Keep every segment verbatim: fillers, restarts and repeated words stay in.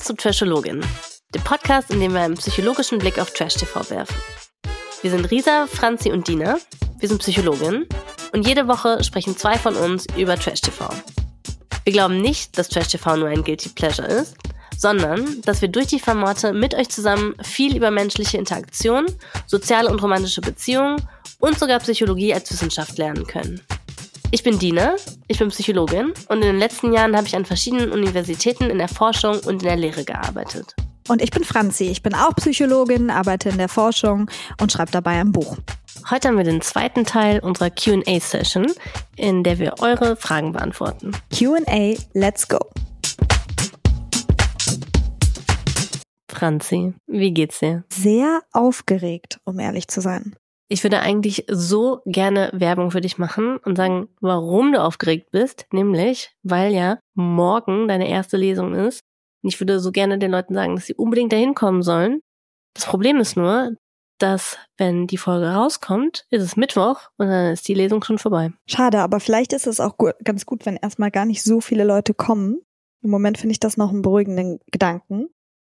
zu Trashologin, dem Podcast, in dem wir einen psychologischen Blick auf Trash-T V werfen. Wir sind Risa, Franzi und Dina, wir sind Psychologinnen und jede Woche sprechen zwei von uns über Trash-T V. Wir glauben nicht, dass Trash-T V nur ein Guilty Pleasure ist, sondern dass wir durch die Formate mit euch zusammen viel über menschliche Interaktion, soziale und romantische Beziehungen und sogar Psychologie als Wissenschaft lernen können. Ich bin Dina, ich bin Psychologin und in den letzten Jahren habe ich an verschiedenen Universitäten in der Forschung und in der Lehre gearbeitet. Und ich bin Franzi, ich bin auch Psychologin, arbeite in der Forschung und schreibe dabei ein Buch. Heute haben wir den zweiten Teil unserer Q and A-Session, in der wir eure Fragen beantworten. Q and A, let's go! Franzi, wie geht's dir? Sehr aufgeregt, um ehrlich zu sein. Ich würde eigentlich so gerne Werbung für dich machen und sagen, warum du aufgeregt bist. Nämlich, weil ja morgen deine erste Lesung ist. Und ich würde so gerne den Leuten sagen, dass sie unbedingt dahin kommen sollen. Das Problem ist nur, dass wenn die Folge rauskommt, ist es Mittwoch und dann ist die Lesung schon vorbei. Schade, aber vielleicht ist es auch gut, ganz gut, wenn erstmal gar nicht so viele Leute kommen. Im Moment finde ich das noch einen beruhigenden Gedanken.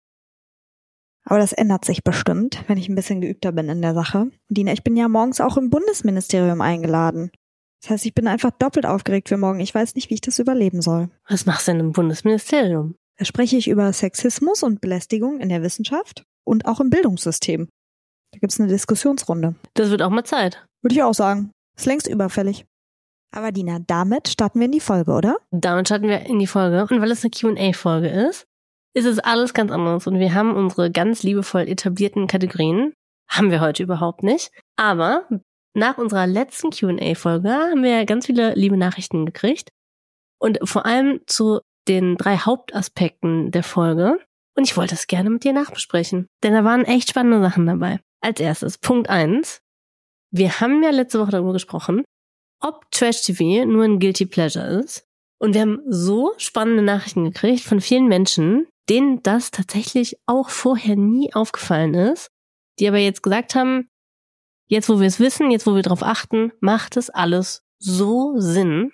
Aber das ändert sich bestimmt, wenn ich ein bisschen geübter bin in der Sache. Dina, ich bin ja morgens auch im Bundesministerium eingeladen. Das heißt, ich bin einfach doppelt aufgeregt für morgen. Ich weiß nicht, wie ich das überleben soll. Was machst du denn im Bundesministerium? Da spreche ich über Sexismus und Belästigung in der Wissenschaft und auch im Bildungssystem. Da gibt's eine Diskussionsrunde. Das wird auch mal Zeit. Würde ich auch sagen. Ist längst überfällig. Aber Dina, damit starten wir in die Folge, oder? Damit starten wir in die Folge. Und weil es eine Q and A-Folge ist, ist es alles ganz anders. Und wir haben unsere ganz liebevoll etablierten Kategorien. Haben wir heute überhaupt nicht. Aber nach unserer letzten Q and A-Folge haben wir ganz viele liebe Nachrichten gekriegt. Und vor allem zu den drei Hauptaspekten der Folge. Und ich wollte das gerne mit dir nachbesprechen. Denn da waren echt spannende Sachen dabei. Als erstes, Punkt eins. Wir haben ja letzte Woche darüber gesprochen, ob Trash-T V nur ein Guilty Pleasure ist. Und wir haben so spannende Nachrichten gekriegt von vielen Menschen, denen das tatsächlich auch vorher nie aufgefallen ist, die aber jetzt gesagt haben, jetzt wo wir es wissen, jetzt wo wir drauf achten, macht es alles so Sinn.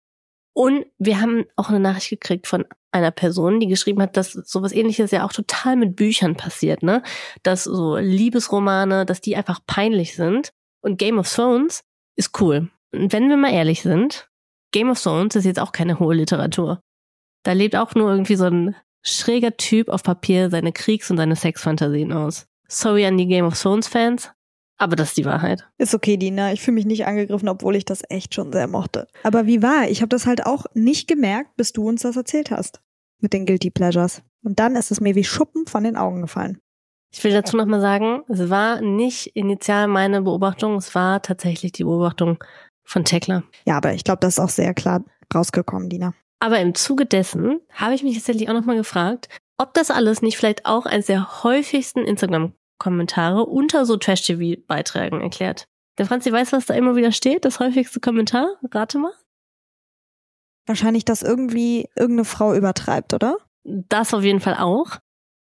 Und wir haben auch eine Nachricht gekriegt von einer Person, die geschrieben hat, dass sowas Ähnliches ja auch total mit Büchern passiert, ne? Dass so Liebesromane, dass die einfach peinlich sind. Und Game of Thrones ist cool. Und wenn wir mal ehrlich sind, Game of Thrones ist jetzt auch keine hohe Literatur. Da lebt auch nur irgendwie so ein schräger Typ auf Papier seine Kriegs- und seine Sexfantasien aus. Sorry an die Game of Thrones-Fans, aber das ist die Wahrheit. Ist okay, Dina. Ich fühle mich nicht angegriffen, obwohl ich das echt schon sehr mochte. Aber wie war? Ich habe das halt auch nicht gemerkt, bis du uns das erzählt hast. Mit den Guilty Pleasures. Und dann ist es mir wie Schuppen von den Augen gefallen. Ich will dazu nochmal sagen, es war nicht initial meine Beobachtung, es war tatsächlich die Beobachtung von Tekla. Ja, aber ich glaube, das ist auch sehr klar rausgekommen, Dina. Aber im Zuge dessen habe ich mich tatsächlich auch nochmal gefragt, ob das alles nicht vielleicht auch eines der häufigsten Instagram-Kommentare unter so Trash-T V-Beiträgen erklärt. Der Franzi weiß, was da immer wieder steht, das häufigste Kommentar. Rate mal. Wahrscheinlich, dass irgendwie irgendeine Frau übertreibt, oder? Das auf jeden Fall auch.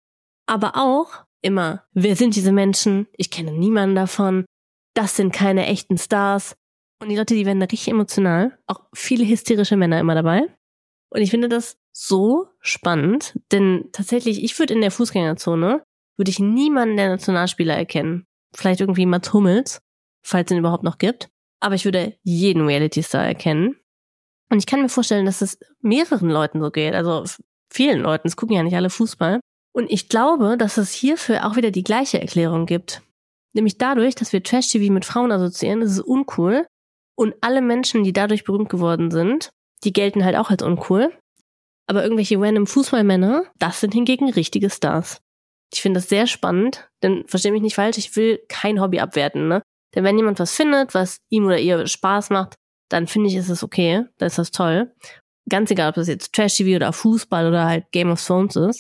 Aber auch immer, wer sind diese Menschen? Ich kenne niemanden davon. Das sind keine echten Stars. Und die Leute, die werden da richtig emotional. Auch viele hysterische Männer immer dabei. Und ich finde das so spannend, denn tatsächlich, ich würde in der Fußgängerzone, würde ich niemanden der Nationalspieler erkennen. Vielleicht irgendwie Mats Hummels, falls es ihn überhaupt noch gibt. Aber ich würde jeden Reality-Star erkennen. Und ich kann mir vorstellen, dass es mehreren Leuten so geht, also vielen Leuten, es gucken ja nicht alle Fußball. Und ich glaube, dass es hierfür auch wieder die gleiche Erklärung gibt. Nämlich dadurch, dass wir Trash-T V mit Frauen assoziieren, das ist uncool. Und alle Menschen, die dadurch berühmt geworden sind, die gelten halt auch als uncool. Aber irgendwelche random Fußballmänner, das sind hingegen richtige Stars. Ich finde das sehr spannend, denn versteh mich nicht falsch, ich will kein Hobby abwerten, ne? Denn wenn jemand was findet, was ihm oder ihr Spaß macht, dann finde ich, ist es okay, dann ist das toll. Ganz egal, ob das jetzt Trash-T V oder Fußball oder halt Game of Thrones ist.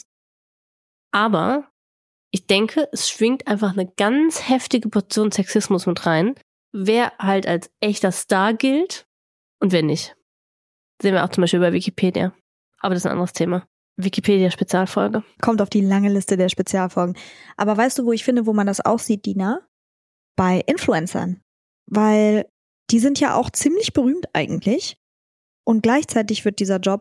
Aber ich denke, es schwingt einfach eine ganz heftige Portion Sexismus mit rein, wer halt als echter Star gilt und wer nicht. Sehen wir auch zum Beispiel bei Wikipedia. Aber das ist ein anderes Thema. Wikipedia-Spezialfolge. Kommt auf die lange Liste der Spezialfolgen. Aber weißt du, wo ich finde, wo man das auch sieht, Dina? Bei Influencern. Weil die sind ja auch ziemlich berühmt eigentlich. Und gleichzeitig wird dieser Job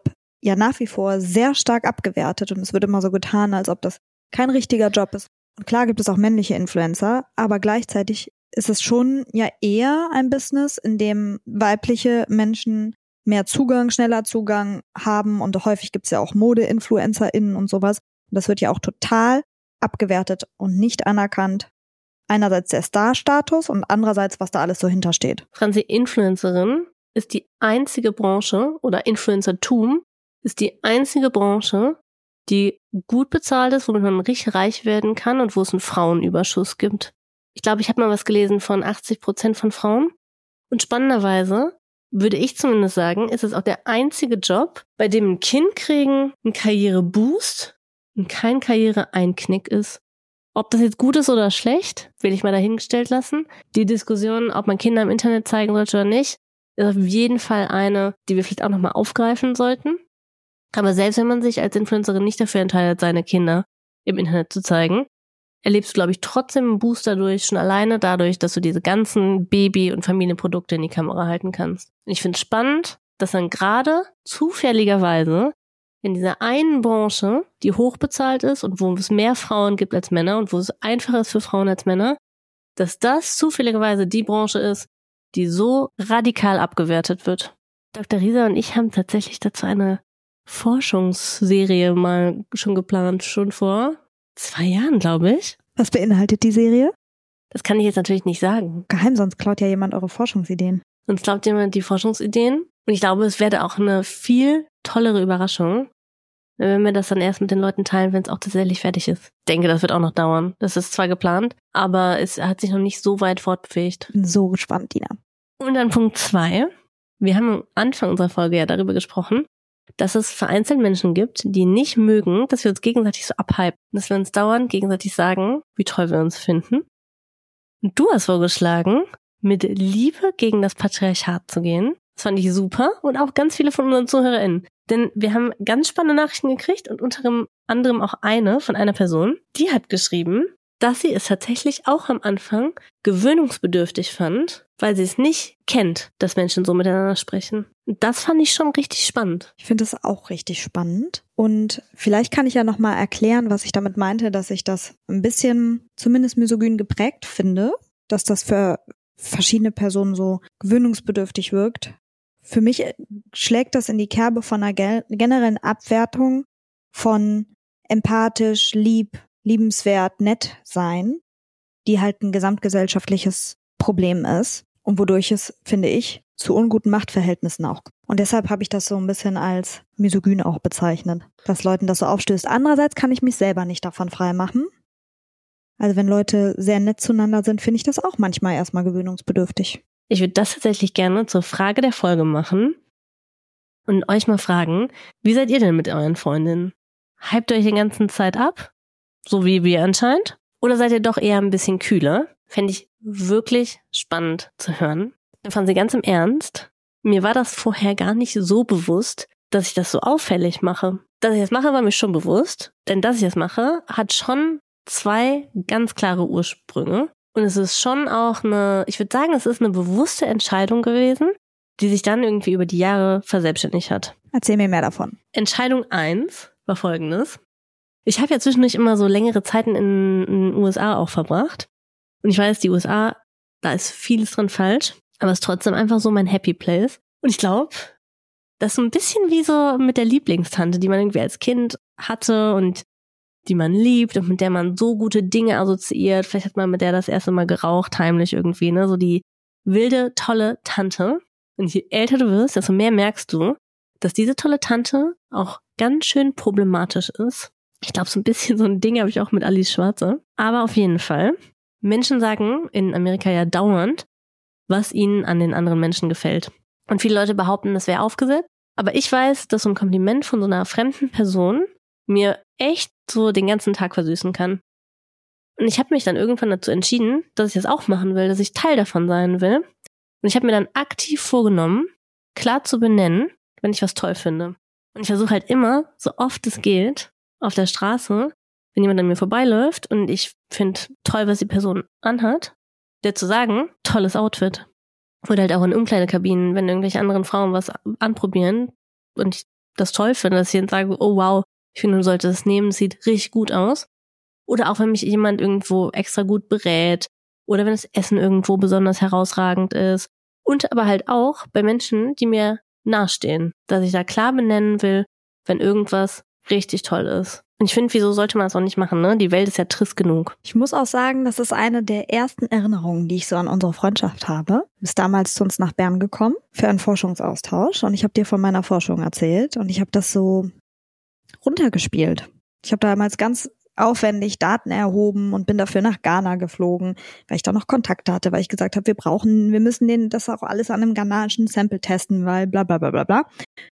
ja nach wie vor sehr stark abgewertet und es wird immer so getan, als ob das kein richtiger Job ist. Und klar gibt es auch männliche Influencer, aber gleichzeitig ist es schon ja eher ein Business, in dem weibliche Menschen mehr Zugang, schneller Zugang haben und häufig gibt es ja auch Mode-InfluencerInnen und sowas. Und das wird ja auch total abgewertet und nicht anerkannt. Einerseits der Star-Status und andererseits, was da alles so hintersteht. Franzi, Influencerin ist die einzige Branche oder Influencertum ist die einzige Branche, die gut bezahlt ist, womit man richtig reich werden kann und wo es einen Frauenüberschuss gibt. Ich glaube, ich habe mal was gelesen von achtzig Prozent von Frauen. Und spannenderweise, würde ich zumindest sagen, ist es auch der einzige Job, bei dem ein Kind kriegen, ein Karriereboost und kein Karriereeinknick ist. Ob das jetzt gut ist oder schlecht, will ich mal dahingestellt lassen. Die Diskussion, ob man Kinder im Internet zeigen sollte oder nicht, ist auf jeden Fall eine, die wir vielleicht auch nochmal aufgreifen sollten. Aber selbst wenn man sich als Influencerin nicht dafür entscheidet, seine Kinder im Internet zu zeigen, erlebst du, glaube ich, trotzdem einen Boost dadurch, schon alleine dadurch, dass du diese ganzen Baby- und Familienprodukte in die Kamera halten kannst. Und ich finde es spannend, dass dann gerade zufälligerweise in dieser einen Branche, die hochbezahlt ist und wo es mehr Frauen gibt als Männer und wo es einfacher ist für Frauen als Männer, dass das zufälligerweise die Branche ist, die so radikal abgewertet wird. Doktor Rieser und ich haben tatsächlich dazu eine Forschungsserie mal schon geplant, schon vor zwei Jahren, glaube ich. Was beinhaltet die Serie? Das kann ich jetzt natürlich nicht sagen. Geheim, sonst klaut ja jemand eure Forschungsideen. Sonst klaut jemand die Forschungsideen. Und ich glaube, es wäre auch eine viel tollere Überraschung, wenn wir das dann erst mit den Leuten teilen, wenn es auch tatsächlich fertig ist. Ich denke, das wird auch noch dauern. Das ist zwar geplant, aber es hat sich noch nicht so weit fortbewegt. Bin so gespannt, Dina. Und dann Punkt zwei. Wir haben am Anfang unserer Folge ja darüber gesprochen, dass es vereinzelt Menschen gibt, die nicht mögen, dass wir uns gegenseitig so abhypen, dass wir uns dauernd gegenseitig sagen, wie toll wir uns finden. Und du hast vorgeschlagen, mit Liebe gegen das Patriarchat zu gehen. Das fand ich super und auch ganz viele von unseren ZuhörerInnen. Denn wir haben ganz spannende Nachrichten gekriegt und unter anderem auch eine von einer Person, die hat geschrieben, dass sie es tatsächlich auch am Anfang gewöhnungsbedürftig fand, weil sie es nicht kennt, dass Menschen so miteinander sprechen. Und das fand ich schon richtig spannend. Ich finde es auch richtig spannend. Und vielleicht kann ich ja nochmal erklären, was ich damit meinte, dass ich das ein bisschen zumindest misogyn geprägt finde, dass das für verschiedene Personen so gewöhnungsbedürftig wirkt. Für mich schlägt das in die Kerbe von einer generellen Abwertung von empathisch, lieb, liebenswert, nett sein, die halt ein gesamtgesellschaftliches Problem ist und wodurch es, finde ich, zu unguten Machtverhältnissen auch. Und deshalb habe ich das so ein bisschen als misogyn auch bezeichnet, dass Leuten das so aufstößt. Andererseits kann ich mich selber nicht davon freimachen. Also wenn Leute sehr nett zueinander sind, finde ich das auch manchmal erstmal gewöhnungsbedürftig. Ich würde das tatsächlich gerne zur Frage der Folge machen und euch mal fragen, wie seid ihr denn mit euren Freundinnen? Hypt ihr euch die ganze Zeit ab? So wie wir anscheinend? Oder seid ihr doch eher ein bisschen kühler? Fände ich wirklich spannend zu hören. Dann fand sie ganz im Ernst. Mir war das vorher gar nicht so bewusst, dass ich das so auffällig mache. Dass ich das mache, war mir schon bewusst. Denn dass ich das mache, hat schon zwei ganz klare Ursprünge. Und es ist schon auch eine, ich würde sagen, es ist eine bewusste Entscheidung gewesen, die sich dann irgendwie über die Jahre verselbstständigt hat. Erzähl mir mehr davon. Entscheidung eins war folgendes. Ich habe ja zwischendurch immer so längere Zeiten in, in den U S A auch verbracht. Und ich weiß, die U S A, da ist vieles dran falsch, aber es ist trotzdem einfach so mein Happy Place. Und ich glaube, das ist so ein bisschen wie so mit der Lieblingstante, die man irgendwie als Kind hatte und die man liebt und mit der man so gute Dinge assoziiert. Vielleicht hat man mit der das erste Mal geraucht, heimlich irgendwie, ne? So die wilde, tolle Tante. Und je älter du wirst, desto mehr merkst du, dass diese tolle Tante auch ganz schön problematisch ist. Ich glaube, so ein bisschen so ein Ding habe ich auch mit Alice Schwarze. Aber auf jeden Fall, Menschen sagen in Amerika ja dauernd, was ihnen an den anderen Menschen gefällt. Und viele Leute behaupten, das wäre aufgesetzt. Aber ich weiß, dass so ein Kompliment von so einer fremden Person mir echt so den ganzen Tag versüßen kann. Und ich habe mich dann irgendwann dazu entschieden, dass ich das auch machen will, dass ich Teil davon sein will. Und ich habe mir dann aktiv vorgenommen, klar zu benennen, wenn ich was toll finde. Und ich versuche halt immer, so oft es geht, auf der Straße, wenn jemand an mir vorbeiläuft und ich finde toll, was die Person anhat, der zu sagen, tolles Outfit. Oder halt auch in Umkleidekabinen, wenn irgendwelche anderen Frauen was anprobieren und ich das toll finde, dass ich dann sage, oh wow, ich finde, du solltest es nehmen, es sieht richtig gut aus. Oder auch wenn mich jemand irgendwo extra gut berät oder wenn das Essen irgendwo besonders herausragend ist. Und aber halt auch bei Menschen, die mir nahestehen, dass ich da klar benennen will, wenn irgendwas richtig toll ist. Und ich finde, wieso sollte man das auch nicht machen, ne? Die Welt ist ja trist genug. Ich muss auch sagen, das ist eine der ersten Erinnerungen, die ich so an unsere Freundschaft habe. Du bist damals zu uns nach Bern gekommen für einen Forschungsaustausch und ich habe dir von meiner Forschung erzählt und ich habe das so runtergespielt. Ich habe damals ganz aufwendig Daten erhoben und bin dafür nach Ghana geflogen, weil ich da noch Kontakte hatte, weil ich gesagt habe, wir brauchen, wir müssen den das auch alles an einem ghanaischen Sample testen, weil bla bla bla bla bla.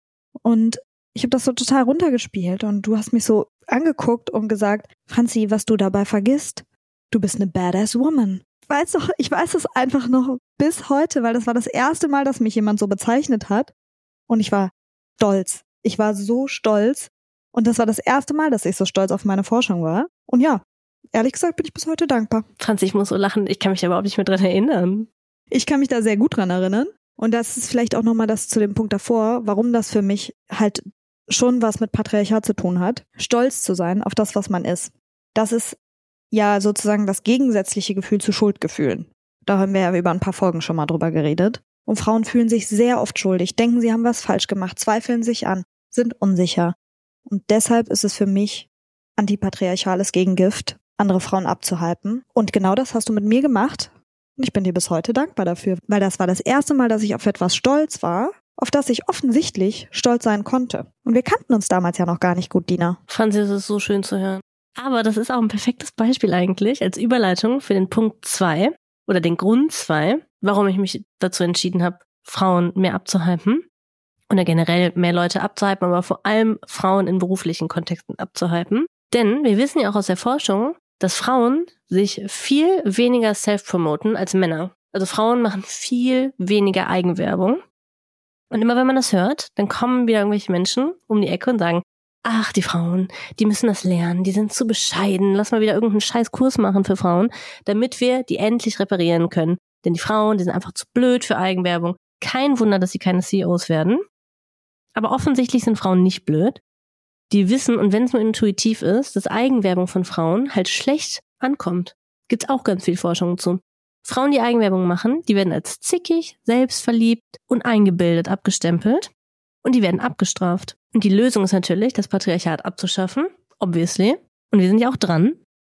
Und ich habe das so total runtergespielt und du hast mich so angeguckt und gesagt, Franzi, was du dabei vergisst, du bist eine badass woman. Ich weiß doch, ich weiß es einfach noch bis heute, weil das war das erste Mal, dass mich jemand so bezeichnet hat und ich war stolz. Ich war so stolz. Und das war das erste Mal, dass ich so stolz auf meine Forschung war. Und ja, ehrlich gesagt bin ich bis heute dankbar. Franzi, ich muss so lachen, ich kann mich da überhaupt nicht mehr dran erinnern. Ich kann mich da sehr gut dran erinnern. Und das ist vielleicht auch nochmal das zu dem Punkt davor, warum das für mich halt schon was mit Patriarchat zu tun hat. Stolz zu sein auf das, was man ist. Das ist ja sozusagen das gegensätzliche Gefühl zu Schuldgefühlen. Da haben wir ja über ein paar Folgen schon mal drüber geredet. Und Frauen fühlen sich sehr oft schuldig, denken, sie haben was falsch gemacht, zweifeln sich an, sind unsicher. Und deshalb ist es für mich antipatriarchales Gegengift, andere Frauen abzuhalten. Und genau das hast du mit mir gemacht. Und ich bin dir bis heute dankbar dafür. Weil das war das erste Mal, dass ich auf etwas stolz war, auf das ich offensichtlich stolz sein konnte. Und wir kannten uns damals ja noch gar nicht gut, Dina. Franzi, das ist so schön zu hören. Aber das ist auch ein perfektes Beispiel eigentlich als Überleitung für den Punkt zwei oder den Grund zwei, warum ich mich dazu entschieden habe, Frauen mehr abzuhypen. Oder generell mehr Leute abzuhypen, aber vor allem Frauen in beruflichen Kontexten abzuhypen. Denn wir wissen ja auch aus der Forschung, dass Frauen sich viel weniger self-promoten als Männer. Also Frauen machen viel weniger Eigenwerbung. Und immer wenn man das hört, dann kommen wieder irgendwelche Menschen um die Ecke und sagen, ach, die Frauen, die müssen das lernen, die sind zu bescheiden, lass mal wieder irgendeinen scheiß Kurs machen für Frauen, damit wir die endlich reparieren können. Denn die Frauen, die sind einfach zu blöd für Eigenwerbung. Kein Wunder, dass sie keine C E Os werden. Aber offensichtlich sind Frauen nicht blöd. Die wissen, und wenn es nur intuitiv ist, dass Eigenwerbung von Frauen halt schlecht ankommt. Gibt's auch ganz viel Forschung zu. Frauen, die Eigenwerbung machen, die werden als zickig, selbstverliebt und eingebildet abgestempelt und die werden abgestraft. Und die Lösung ist natürlich, das Patriarchat abzuschaffen, obviously. Und wir sind ja auch dran.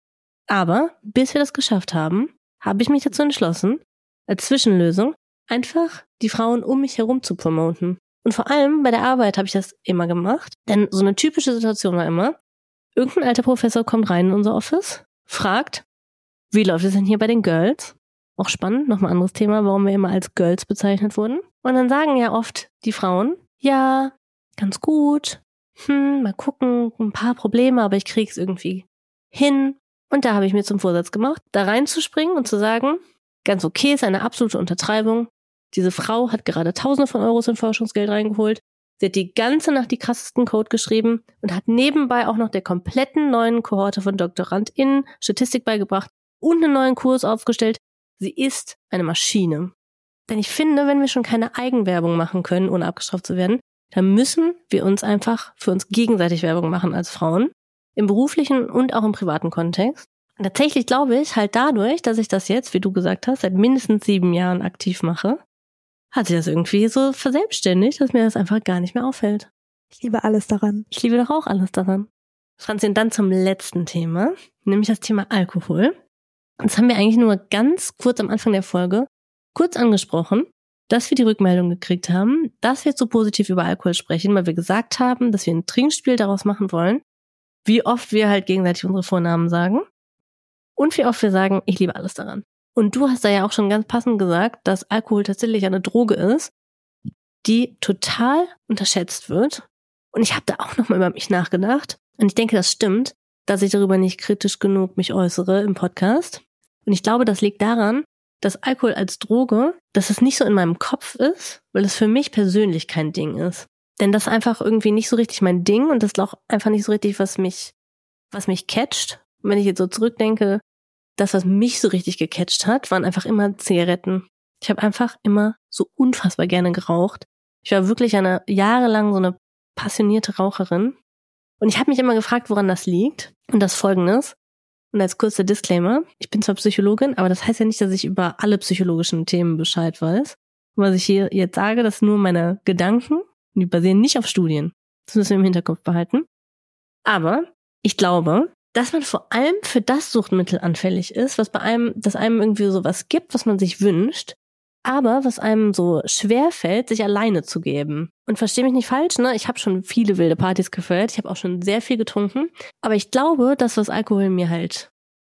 Aber bis wir das geschafft haben, habe ich mich dazu entschlossen, als Zwischenlösung einfach die Frauen um mich herum zu promoten. Und vor allem bei der Arbeit habe ich das immer gemacht. Denn so eine typische Situation war immer, irgendein alter Professor kommt rein in unser Office, fragt, wie läuft es denn hier bei den Girls? Auch spannend, nochmal anderes Thema, warum wir immer als Girls bezeichnet wurden. Und dann sagen ja oft die Frauen, ja, ganz gut, hm, mal gucken, ein paar Probleme, aber ich krieg's irgendwie hin. Und da habe ich mir zum Vorsatz gemacht, da reinzuspringen und zu sagen, ganz okay, ist eine absolute Untertreibung. Diese Frau hat gerade Tausende von Euros in Forschungsgeld reingeholt. Sie hat die ganze Nacht die krassesten Code geschrieben und hat nebenbei auch noch der kompletten neuen Kohorte von DoktorandInnen Statistik beigebracht und einen neuen Kurs aufgestellt. Sie ist eine Maschine. Denn ich finde, wenn wir schon keine Eigenwerbung machen können, ohne abgestraft zu werden, dann müssen wir uns einfach für uns gegenseitig Werbung machen als Frauen. Im beruflichen und auch im privaten Kontext. Und tatsächlich glaube ich, halt dadurch, dass ich das jetzt, wie du gesagt hast, seit mindestens sieben Jahren aktiv mache, hat sich das irgendwie so verselbstständigt, dass mir das einfach gar nicht mehr auffällt. Ich liebe alles daran. Ich liebe doch auch alles daran. Franzi, und dann zum letzten Thema, nämlich das Thema Alkohol. Das haben wir eigentlich nur ganz kurz am Anfang der Folge kurz angesprochen, dass wir die Rückmeldung gekriegt haben, dass wir so positiv über Alkohol sprechen, weil wir gesagt haben, dass wir ein Trinkspiel daraus machen wollen, wie oft wir halt gegenseitig unsere Vornamen sagen und wie oft wir sagen, ich liebe alles daran. Und du hast da ja auch schon ganz passend gesagt, dass Alkohol tatsächlich eine Droge ist, die total unterschätzt wird. Und ich habe da auch nochmal über mich nachgedacht. Und ich denke, das stimmt, dass ich darüber nicht kritisch genug mich äußere im Podcast. Und ich glaube, das liegt daran, dass Alkohol als Droge, dass es nicht so in meinem Kopf ist, weil es für mich persönlich kein Ding ist. Denn das ist einfach irgendwie nicht so richtig mein Ding und das ist auch einfach nicht so richtig, was mich, was mich catcht. Und wenn ich jetzt so zurückdenke, das, was mich so richtig gecatcht hat, waren einfach immer Zigaretten. Ich habe einfach immer so unfassbar gerne geraucht. Ich war wirklich eine jahrelang so eine passionierte Raucherin. Und ich habe mich immer gefragt, woran das liegt. Und das Folgendes. Und als kurzer Disclaimer, ich bin zwar Psychologin, aber das heißt ja nicht, dass ich über alle psychologischen Themen Bescheid weiß. Und was ich hier jetzt sage, das sind nur meine Gedanken. Und die basieren nicht auf Studien. Das müssen wir im Hinterkopf behalten. Aber ich glaube, dass man vor allem für das Suchtmittel anfällig ist, was bei einem, dass einem irgendwie sowas gibt, was man sich wünscht, aber was einem so schwer fällt, sich alleine zu geben. Und versteh mich nicht falsch, ne? Ich habe schon viele wilde Partys gefeiert, ich habe auch schon sehr viel getrunken, aber ich glaube, das, was Alkohol mir halt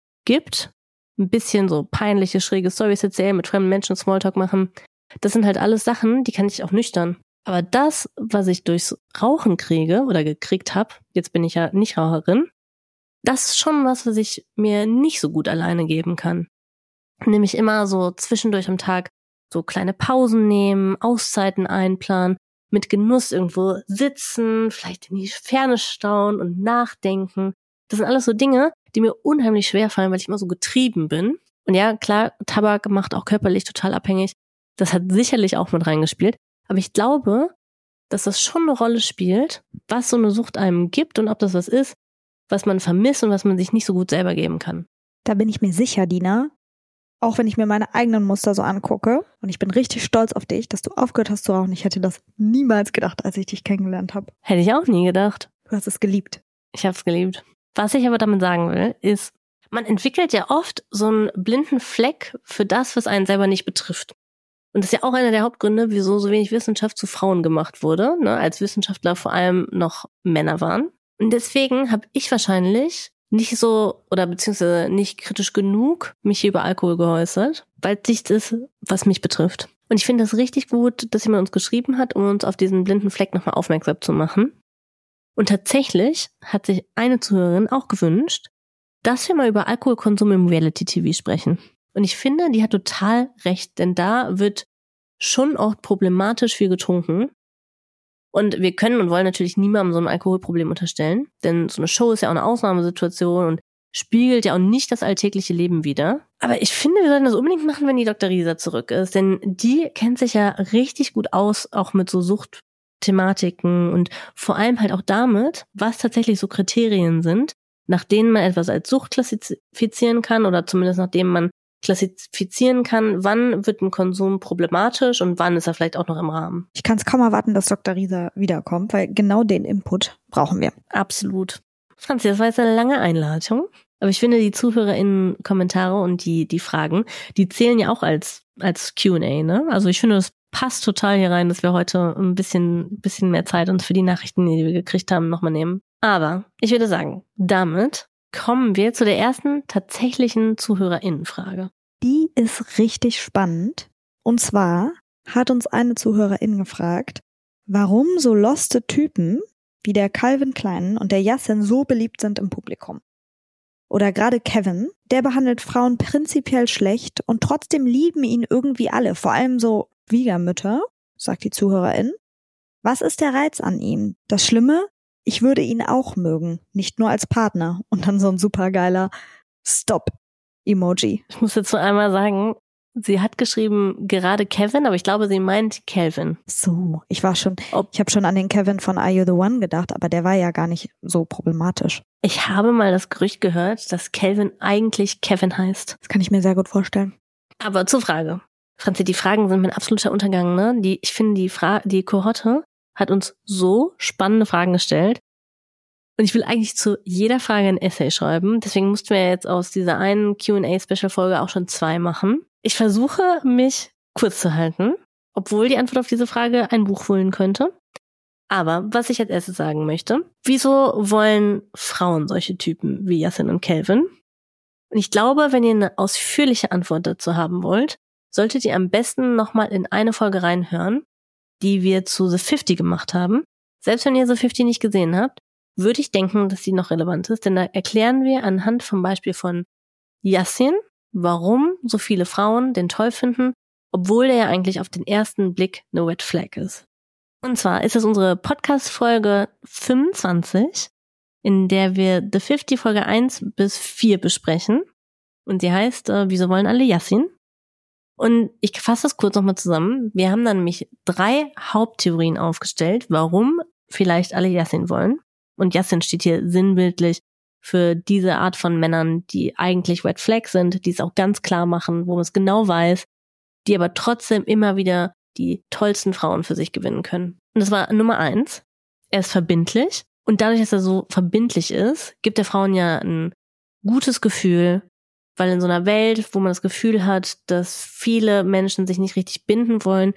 gibt, ein bisschen so peinliche, schräge Storys erzählen, mit fremden Menschen Smalltalk machen, das sind halt alles Sachen, die kann ich auch nüchtern. Aber das, was ich durchs Rauchen kriege oder gekriegt habe, jetzt bin ich ja nicht Raucherin, das ist schon was, was ich mir nicht so gut alleine geben kann. Nämlich immer so zwischendurch am Tag so kleine Pausen nehmen, Auszeiten einplanen, mit Genuss irgendwo sitzen, vielleicht in die Ferne staunen und nachdenken. Das sind alles so Dinge, die mir unheimlich schwer fallen, weil ich immer so getrieben bin. Und ja, klar, Tabak macht auch körperlich total abhängig. Das hat sicherlich auch mit reingespielt. Aber ich glaube, dass das schon eine Rolle spielt, was so eine Sucht einem gibt und ob das was ist, was man vermisst und was man sich nicht so gut selber geben kann. Da bin ich mir sicher, Dina. Auch wenn ich mir meine eigenen Muster so angucke. Und ich bin richtig stolz auf dich, dass du aufgehört hast zu rauchen. Ich hätte das niemals gedacht, als ich dich kennengelernt habe. Hätte ich auch nie gedacht. Du hast es geliebt. Ich habe es geliebt. Was ich aber damit sagen will, ist, man entwickelt ja oft so einen blinden Fleck für das, was einen selber nicht betrifft. Und das ist ja auch einer der Hauptgründe, wieso so wenig Wissenschaft zu Frauen gemacht wurde, ne, als Wissenschaftler vor allem noch Männer waren. Und deswegen habe ich wahrscheinlich nicht so, oder beziehungsweise nicht kritisch genug mich hier über Alkohol geäußert, weil es nichts ist, was mich betrifft. Und ich finde das richtig gut, dass jemand uns geschrieben hat, um uns auf diesen blinden Fleck nochmal aufmerksam zu machen. Und tatsächlich hat sich eine Zuhörerin auch gewünscht, dass wir mal über Alkoholkonsum im Reality-T V sprechen. Und ich finde, die hat total recht, denn da wird schon oft problematisch viel getrunken. Und wir können und wollen natürlich niemandem so ein Alkoholproblem unterstellen, denn so eine Show ist ja auch eine Ausnahmesituation und spiegelt ja auch nicht das alltägliche Leben wider. Aber ich finde, wir sollten das unbedingt machen, wenn die Doktor Rieser zurück ist, denn die kennt sich ja richtig gut aus, auch mit so Suchtthematiken und vor allem halt auch damit, was tatsächlich so Kriterien sind, nach denen man etwas als Sucht klassifizieren kann oder zumindest nachdem man klassifizieren kann, wann wird ein Konsum problematisch und wann ist er vielleicht auch noch im Rahmen. Ich kann es kaum erwarten, dass Doktor Rieser wiederkommt, weil genau den Input brauchen wir. Absolut. Franzi, das war jetzt eine lange Einleitung, aber ich finde, die ZuhörerInnen-Kommentare und die die Fragen, die zählen ja auch als als Q und A, ne? Also ich finde, das passt total hier rein, dass wir heute ein bisschen bisschen mehr Zeit uns für die Nachrichten, die wir gekriegt haben, nochmal nehmen. Aber ich würde sagen, damit kommen wir zu der ersten tatsächlichen ZuhörerInnen-Frage. Die ist richtig spannend. Und zwar hat uns eine ZuhörerIn gefragt, warum so loste Typen wie der Calvin Klein und der Yasin so beliebt sind im Publikum. Oder gerade Kevin, der behandelt Frauen prinzipiell schlecht und trotzdem lieben ihn irgendwie alle, vor allem so Schwiegermütter, sagt die ZuhörerIn. Was ist der Reiz an ihm? Das Schlimme? Ich würde ihn auch mögen, nicht nur als Partner. Und dann so ein supergeiler Stop-Emoji. Ich muss jetzt so einmal sagen, sie hat geschrieben gerade Kevin, aber ich glaube, sie meint Calvin. So, ich war schon, Ob, ich habe schon an den Kevin von Are You the One gedacht, aber der war ja gar nicht so problematisch. Ich habe mal das Gerücht gehört, dass Calvin eigentlich Kevin heißt. Das kann ich mir sehr gut vorstellen. Aber zur Frage. Franzi, die Fragen sind mein absoluter Untergang, ne? Die, ich finde, die Fra- die Kohorte hat uns so spannende Fragen gestellt. Und ich will eigentlich zu jeder Frage ein Essay schreiben. Deswegen mussten wir jetzt aus dieser einen Q und A-Special-Folge auch schon zwei machen. Ich versuche, mich kurz zu halten, obwohl die Antwort auf diese Frage ein Buch füllen könnte. Aber was ich als erstes sagen möchte, wieso wollen Frauen solche Typen wie Yasin und Calvin? Und ich glaube, wenn ihr eine ausführliche Antwort dazu haben wollt, solltet ihr am besten nochmal in eine Folge reinhören, die wir zu The fifty gemacht haben. Selbst wenn ihr The fifty nicht gesehen habt, würde ich denken, dass die noch relevant ist, denn da erklären wir anhand vom Beispiel von Yasin, warum so viele Frauen den toll finden, obwohl der ja eigentlich auf den ersten Blick eine Red Flag ist. Und zwar ist es unsere Podcast-Folge fünfundzwanzig, in der wir The fifty Folge eins bis vier besprechen. Und die heißt, äh, wieso wollen alle Yasin? Und ich fasse das kurz nochmal zusammen. Wir haben dann nämlich drei Haupttheorien aufgestellt, warum vielleicht alle Yassin wollen. Und Yassin steht hier sinnbildlich für diese Art von Männern, die eigentlich Red Flag sind, die es auch ganz klar machen, wo man es genau weiß, die aber trotzdem immer wieder die tollsten Frauen für sich gewinnen können. Und das war Nummer eins. Er ist verbindlich. Und dadurch, dass er so verbindlich ist, gibt er Frauen ja ein gutes Gefühl, weil in so einer Welt, wo man das Gefühl hat, dass viele Menschen sich nicht richtig binden wollen,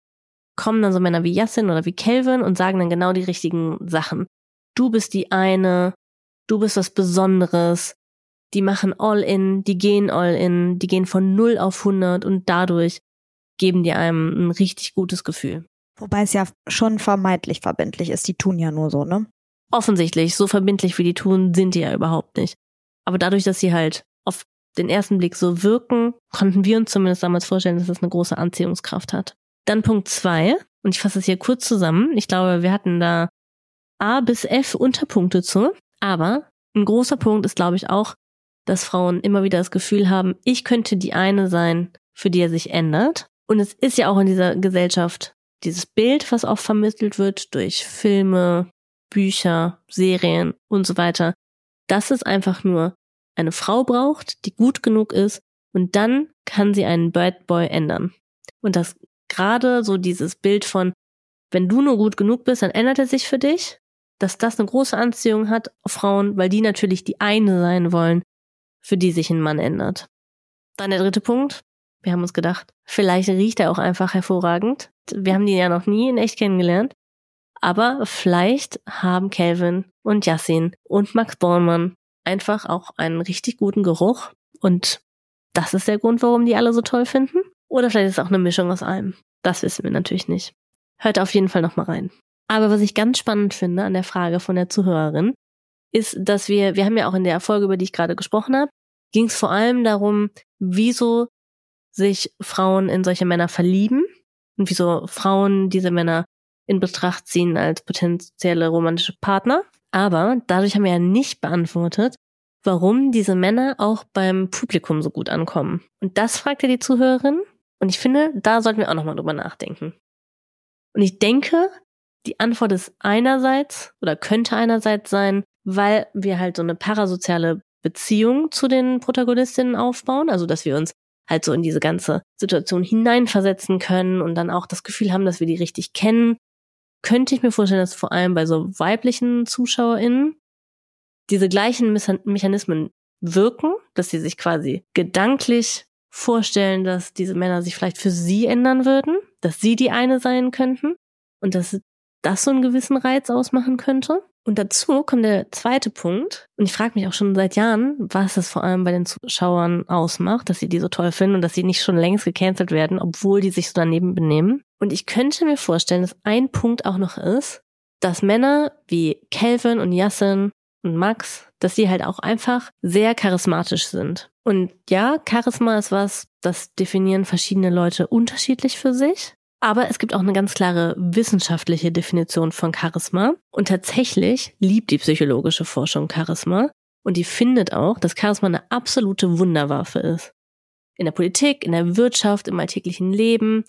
kommen dann so Männer wie Yassin oder wie Calvin und sagen dann genau die richtigen Sachen. Du bist die eine, du bist was Besonderes, die machen All-In, die gehen All-In, die gehen von null auf hundert und dadurch geben die einem ein richtig gutes Gefühl. Wobei es ja schon vermeintlich verbindlich ist, die tun ja nur so, ne? Offensichtlich, so verbindlich wie die tun, sind die ja überhaupt nicht. Aber dadurch, dass sie halt auf den ersten Blick so wirken, konnten wir uns zumindest damals vorstellen, dass das eine große Anziehungskraft hat. Dann Punkt zwei, und ich fasse es hier kurz zusammen. Ich glaube, wir hatten da A bis F Unterpunkte zu, aber ein großer Punkt ist, glaube ich, auch, dass Frauen immer wieder das Gefühl haben, ich könnte die eine sein, für die er sich ändert. Und es ist ja auch in dieser Gesellschaft dieses Bild, was oft vermittelt wird durch Filme, Bücher, Serien und so weiter, dass es einfach nur eine Frau braucht, die gut genug ist und dann kann sie einen Bad Boy ändern. Und das gerade so dieses Bild von, wenn du nur gut genug bist, dann ändert er sich für dich, dass das eine große Anziehung hat auf Frauen, weil die natürlich die eine sein wollen, für die sich ein Mann ändert. Dann der dritte Punkt. Wir haben uns gedacht, vielleicht riecht er auch einfach hervorragend. Wir haben die ja noch nie in echt kennengelernt. Aber vielleicht haben Calvin und Yassin und Max Bormann einfach auch einen richtig guten Geruch. Und das ist der Grund, warum die alle so toll finden. Oder vielleicht ist es auch eine Mischung aus allem. Das wissen wir natürlich nicht. Hört auf jeden Fall nochmal rein. Aber was ich ganz spannend finde an der Frage von der Zuhörerin, ist, dass wir, wir haben ja auch in der Folge, über die ich gerade gesprochen habe, ging es vor allem darum, wieso sich Frauen in solche Männer verlieben und wieso Frauen diese Männer in Betracht ziehen als potenzielle romantische Partner. Aber dadurch haben wir ja nicht beantwortet, warum diese Männer auch beim Publikum so gut ankommen. Und das fragte die Zuhörerin. Und ich finde, da sollten wir auch nochmal drüber nachdenken. Und ich denke, die Antwort ist einerseits oder könnte einerseits sein, weil wir halt so eine parasoziale Beziehung zu den Protagonistinnen aufbauen. Also, dass wir uns halt so in diese ganze Situation hineinversetzen können und dann auch das Gefühl haben, dass wir die richtig kennen. Könnte ich mir vorstellen, dass vor allem bei so weiblichen ZuschauerInnen diese gleichen Mechanismen wirken, dass sie sich quasi gedanklich vorstellen, dass diese Männer sich vielleicht für sie ändern würden, dass sie die eine sein könnten und dass das so einen gewissen Reiz ausmachen könnte. Und dazu kommt der zweite Punkt, und ich frage mich auch schon seit Jahren, was es vor allem bei den Zuschauern ausmacht, dass sie die so toll finden und dass sie nicht schon längst gecancelt werden, obwohl die sich so daneben benehmen. Und ich könnte mir vorstellen, dass ein Punkt auch noch ist, dass Männer wie Calvin und Yassin und Max, dass sie halt auch einfach sehr charismatisch sind. Und ja, Charisma ist was, das definieren verschiedene Leute unterschiedlich für sich. Aber es gibt auch eine ganz klare wissenschaftliche Definition von Charisma. Und tatsächlich liebt die psychologische Forschung Charisma. Und die findet auch, dass Charisma eine absolute Wunderwaffe ist. In der Politik, in der Wirtschaft, im alltäglichen Leben.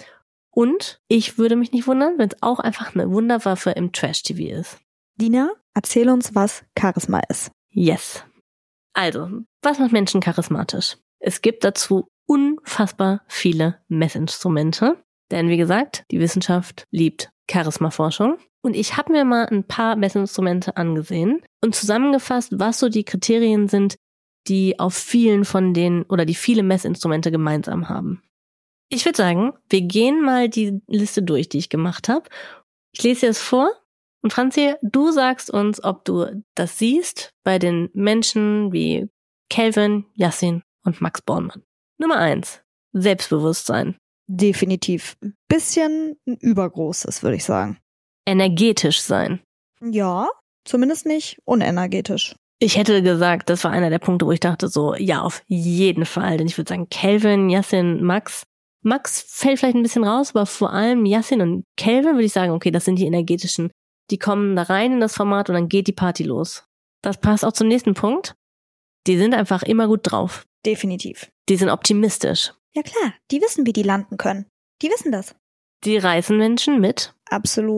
Und ich würde mich nicht wundern, wenn es auch einfach eine Wunderwaffe im Trash-T V ist. Dina, erzähl uns, was Charisma ist. Yes. Also, was macht Menschen charismatisch? Es gibt dazu unfassbar viele Messinstrumente. Denn wie gesagt, die Wissenschaft liebt Charismaforschung. Und ich habe mir mal ein paar Messinstrumente angesehen und zusammengefasst, was so die Kriterien sind, die auf vielen von denen oder die viele Messinstrumente gemeinsam haben. Ich würde sagen, wir gehen mal die Liste durch, die ich gemacht habe. Ich lese dir es vor und Franzi, du sagst uns, ob du das siehst bei den Menschen wie Calvin, Yassin und Max Bormann. Nummer eins, Selbstbewusstsein. Definitiv. Bisschen ein übergroßes, würde ich sagen. Energetisch sein. Ja, zumindest nicht unenergetisch. Ich hätte gesagt, das war einer der Punkte, wo ich dachte so, ja, auf jeden Fall. Denn ich würde sagen, Calvin, Yassin, Max. Max fällt vielleicht ein bisschen raus, aber vor allem Yassin und Calvin würde ich sagen, okay, das sind die energetischen. Die kommen da rein in das Format und dann geht die Party los. Das passt auch zum nächsten Punkt. Die sind einfach immer gut drauf. Definitiv. Die sind optimistisch. Ja klar, die wissen, wie die landen können. Die wissen das. Die reißen Menschen mit. Absolut.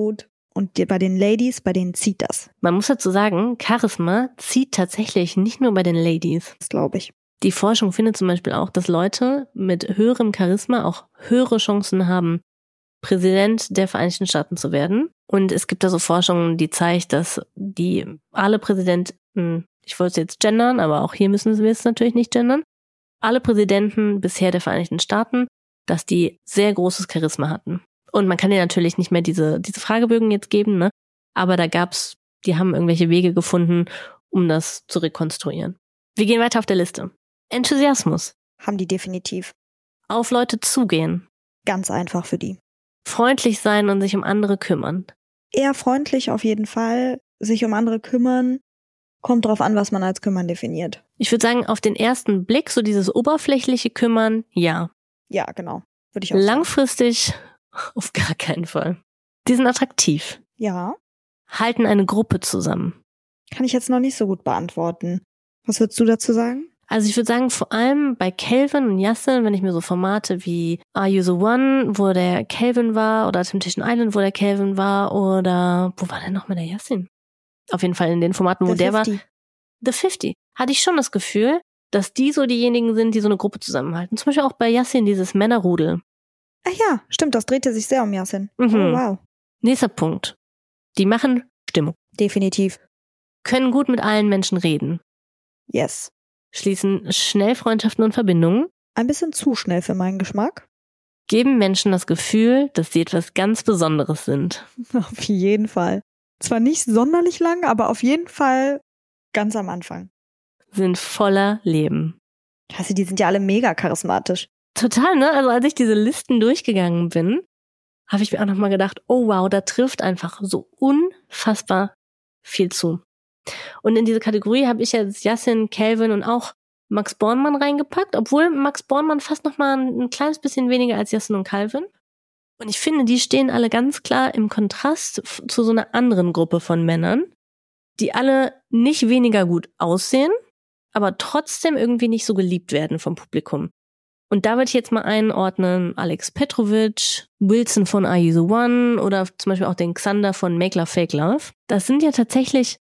Und die, bei den Ladies, bei denen zieht das. Man muss dazu sagen, Charisma zieht tatsächlich nicht nur bei den Ladies. Das glaube ich. Die Forschung findet zum Beispiel auch, dass Leute mit höherem Charisma auch höhere Chancen haben, Präsident der Vereinigten Staaten zu werden. Und es gibt da so Forschungen, die zeigt, dass die alle Präsidenten, ich wollte es jetzt gendern, aber auch hier müssen wir es natürlich nicht gendern, alle Präsidenten bisher der Vereinigten Staaten, dass die sehr großes Charisma hatten. Und man kann dir natürlich nicht mehr diese diese Fragebögen jetzt geben, ne? Aber da gab's, die haben irgendwelche Wege gefunden, um das zu rekonstruieren. Wir gehen weiter auf der Liste. Enthusiasmus. Haben die definitiv. Auf Leute zugehen. Ganz einfach für die. Freundlich sein und sich um andere kümmern. Eher freundlich auf jeden Fall. Sich um andere kümmern. Kommt drauf an, was man als kümmern definiert. Ich würde sagen, auf den ersten Blick, so dieses oberflächliche Kümmern, ja. Ja, genau. Würde ich auch sagen. Langfristig auf gar keinen Fall. Die sind attraktiv. Ja. Halten eine Gruppe zusammen. Kann ich jetzt noch nicht so gut beantworten. Was würdest du dazu sagen? Also ich würde sagen, vor allem bei Calvin und Yasin, wenn ich mir so Formate wie Are You the One, wo der Calvin war, oder Temptation Island, wo der Calvin war, oder wo war denn nochmal der Yasin? Auf jeden Fall in den Formaten, wo The der fifty. war. The fifty. Hatte ich schon das Gefühl, dass die so diejenigen sind, die so eine Gruppe zusammenhalten. Zum Beispiel auch bei Yasin, dieses Männerrudel. Ach ja, stimmt, das drehte sich sehr um Yasin. Mhm. Oh, wow. Nächster Punkt. Die machen Stimmung. Definitiv. Können gut mit allen Menschen reden. Yes. Schließen schnell Freundschaften und Verbindungen. Ein bisschen zu schnell für meinen Geschmack. Geben Menschen das Gefühl, dass sie etwas ganz Besonderes sind. Auf jeden Fall. Zwar nicht sonderlich lang, aber auf jeden Fall ganz am Anfang. Sind voller Leben. Also die sind ja alle mega charismatisch. Total, ne? Also als ich diese Listen durchgegangen bin, habe ich mir auch nochmal gedacht, oh wow, da trifft einfach so unfassbar viel zu. Und in diese Kategorie habe ich jetzt Yasin, Calvin und auch Max Bornmann reingepackt, obwohl Max Bornmann fast nochmal ein, ein kleines bisschen weniger als Yasin und Calvin. Und ich finde, die stehen alle ganz klar im Kontrast f- zu so einer anderen Gruppe von Männern, die alle nicht weniger gut aussehen, aber trotzdem irgendwie nicht so geliebt werden vom Publikum. Und da würde ich jetzt mal einordnen, Alex Petrovic, Wilson von Are You the One oder zum Beispiel auch den Xander von Make Love Fake Love. Das sind ja tatsächlich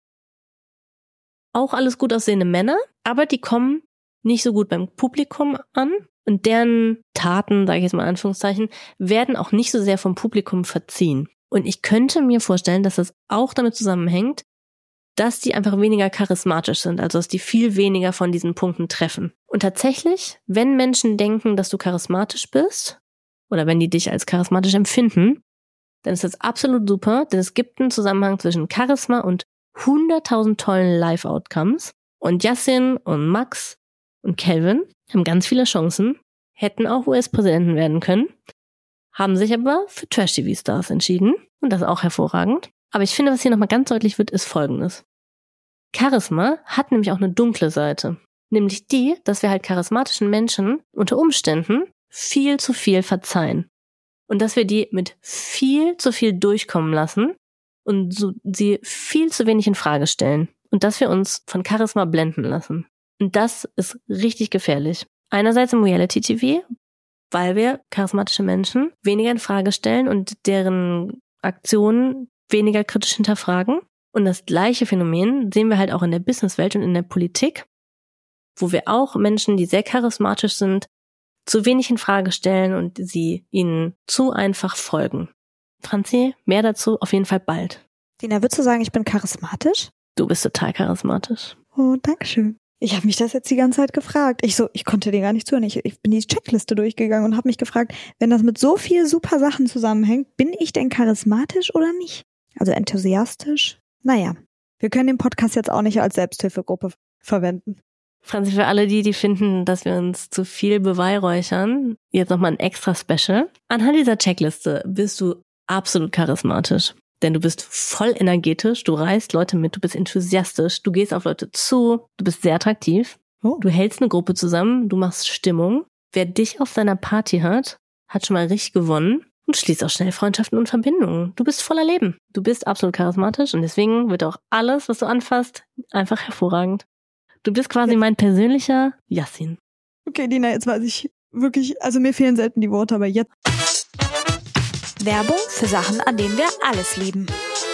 auch alles gut aussehende Männer, aber die kommen nicht so gut beim Publikum an und deren Taten, sage ich jetzt mal in Anführungszeichen, werden auch nicht so sehr vom Publikum verziehen. Und ich könnte mir vorstellen, dass das auch damit zusammenhängt, dass die einfach weniger charismatisch sind, also dass die viel weniger von diesen Punkten treffen. Und tatsächlich, wenn Menschen denken, dass du charismatisch bist, oder wenn die dich als charismatisch empfinden, dann ist das absolut super, denn es gibt einen Zusammenhang zwischen Charisma und hunderttausend tollen Live-Outcomes. Und Yasin und Max und Calvin haben ganz viele Chancen, hätten auch U S-Präsidenten werden können, haben sich aber für Trash-T V-Stars entschieden. Und das ist auch hervorragend. Aber ich finde, was hier nochmal ganz deutlich wird, ist Folgendes. Charisma hat nämlich auch eine dunkle Seite. Nämlich die, dass wir halt charismatischen Menschen unter Umständen viel zu viel verzeihen. Und dass wir die mit viel zu viel durchkommen lassen und so, sie viel zu wenig in Frage stellen. Und dass wir uns von Charisma blenden lassen. Und das ist richtig gefährlich. Einerseits im Reality-T V, weil wir charismatische Menschen weniger in Frage stellen und deren Aktionen weniger kritisch hinterfragen. Und das gleiche Phänomen sehen wir halt auch in der Businesswelt und in der Politik, wo wir auch Menschen, die sehr charismatisch sind, zu wenig in Frage stellen und sie ihnen zu einfach folgen. Franzi, mehr dazu auf jeden Fall bald. Dina, würdest du sagen, ich bin charismatisch? Du bist total charismatisch. Oh, dankeschön. Ich habe mich das jetzt die ganze Zeit gefragt. Ich so, ich konnte dir gar nicht zuhören. Ich, ich bin die Checkliste durchgegangen und habe mich gefragt, wenn das mit so viel super Sachen zusammenhängt, bin ich denn charismatisch oder nicht? Also enthusiastisch? Naja, wir können den Podcast jetzt auch nicht als Selbsthilfegruppe verwenden. Franzi, für alle die, die finden, dass wir uns zu viel beweihräuchern, jetzt nochmal ein extra Special. Anhand dieser Checkliste bist du absolut charismatisch. Denn du bist voll energetisch, du reißt Leute mit, du bist enthusiastisch, du gehst auf Leute zu, du bist sehr attraktiv, Oh. du hältst eine Gruppe zusammen, du machst Stimmung. Wer dich auf seiner Party hat, hat schon mal richtig gewonnen und schließt auch schnell Freundschaften und Verbindungen. Du bist voller Leben, du bist absolut charismatisch und deswegen wird auch alles, was du anfasst, einfach hervorragend. Du bist quasi mein persönlicher Yasin. Okay, Dina, jetzt weiß ich wirklich, also mir fehlen selten die Worte, aber jetzt. Werbung für Sachen, an denen wir alles lieben.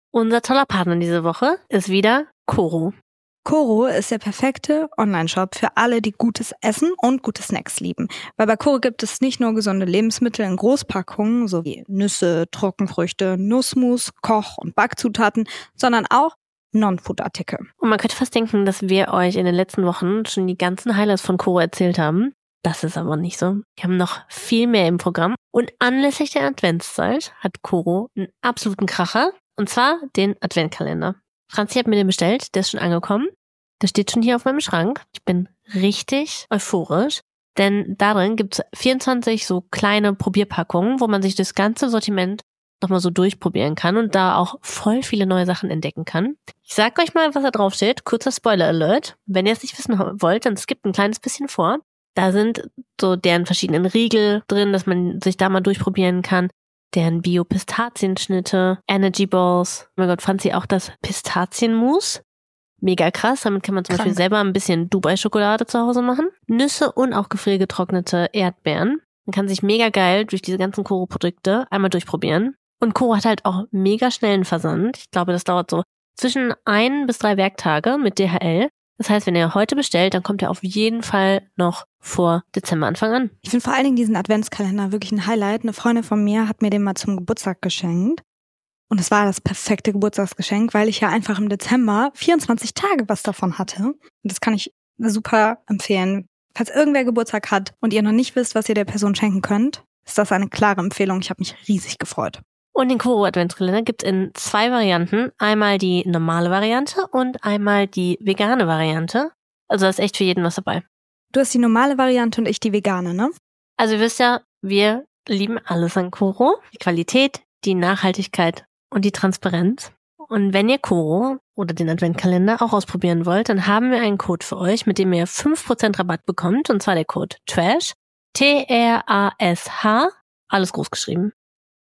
Unser toller Partner diese Woche ist wieder Koro. Koro ist der perfekte Online-Shop für alle, die gutes Essen und gute Snacks lieben. Weil bei Koro gibt es nicht nur gesunde Lebensmittel in Großpackungen, sowie Nüsse, Trockenfrüchte, Nussmus, Koch- und Backzutaten, sondern auch Non-Food-Artikel. Und man könnte fast denken, dass wir euch in den letzten Wochen schon die ganzen Highlights von Koro erzählt haben. Das ist aber nicht so. Wir haben noch viel mehr im Programm. Und anlässlich der Adventszeit hat Koro einen absoluten Kracher. Und zwar den Adventkalender. Franzi hat mir den bestellt, der ist schon angekommen. Der steht schon hier auf meinem Schrank. Ich bin richtig euphorisch, denn darin gibt's vierundzwanzig so kleine Probierpackungen, wo man sich das ganze Sortiment nochmal so durchprobieren kann und da auch voll viele neue Sachen entdecken kann. Ich sag euch mal, was da drauf steht. Kurzer Spoiler-Alert. Wenn ihr es nicht wissen wollt, dann skippt ein kleines bisschen vor. Da sind so deren verschiedenen Riegel drin, dass man sich da mal durchprobieren kann. Deren Bio-Pistazienschnitte, Energy Balls. Oh mein Gott, fand sie auch das Pistazienmus. Mega krass, damit kann man zum Krank. Beispiel selber ein bisschen Dubai-Schokolade zu Hause machen. Nüsse und auch gefriergetrocknete Erdbeeren. Man kann sich mega geil durch diese ganzen Koro-Produkte einmal durchprobieren. Und Koro hat halt auch mega schnellen Versand. Ich glaube, das dauert so zwischen ein bis drei Werktage mit D H L. Das heißt, wenn ihr heute bestellt, dann kommt er auf jeden Fall noch vor Dezemberanfang an. Ich finde vor allen Dingen diesen Adventskalender wirklich ein Highlight. Eine Freundin von mir hat mir den mal zum Geburtstag geschenkt. Und es war das perfekte Geburtstagsgeschenk, weil ich ja einfach im Dezember vierundzwanzig Tage was davon hatte. Und das kann ich super empfehlen. Falls irgendwer Geburtstag hat und ihr noch nicht wisst, was ihr der Person schenken könnt, ist das eine klare Empfehlung. Ich habe mich riesig gefreut. Und den Koro Adventskalender gibt's in zwei Varianten. Einmal die normale Variante und einmal die vegane Variante. Also da ist echt für jeden was dabei. Du hast die normale Variante und ich die vegane, ne? Also ihr wisst ja, wir lieben alles an Koro. Die Qualität, die Nachhaltigkeit und die Transparenz. Und wenn ihr Koro oder den Adventkalender auch ausprobieren wollt, dann haben wir einen Code für euch, mit dem ihr fünf Prozent Rabatt bekommt. Und zwar der Code TRASH. T R A S H. Alles groß geschrieben.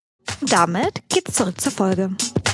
Damit geht's zurück zur Folge.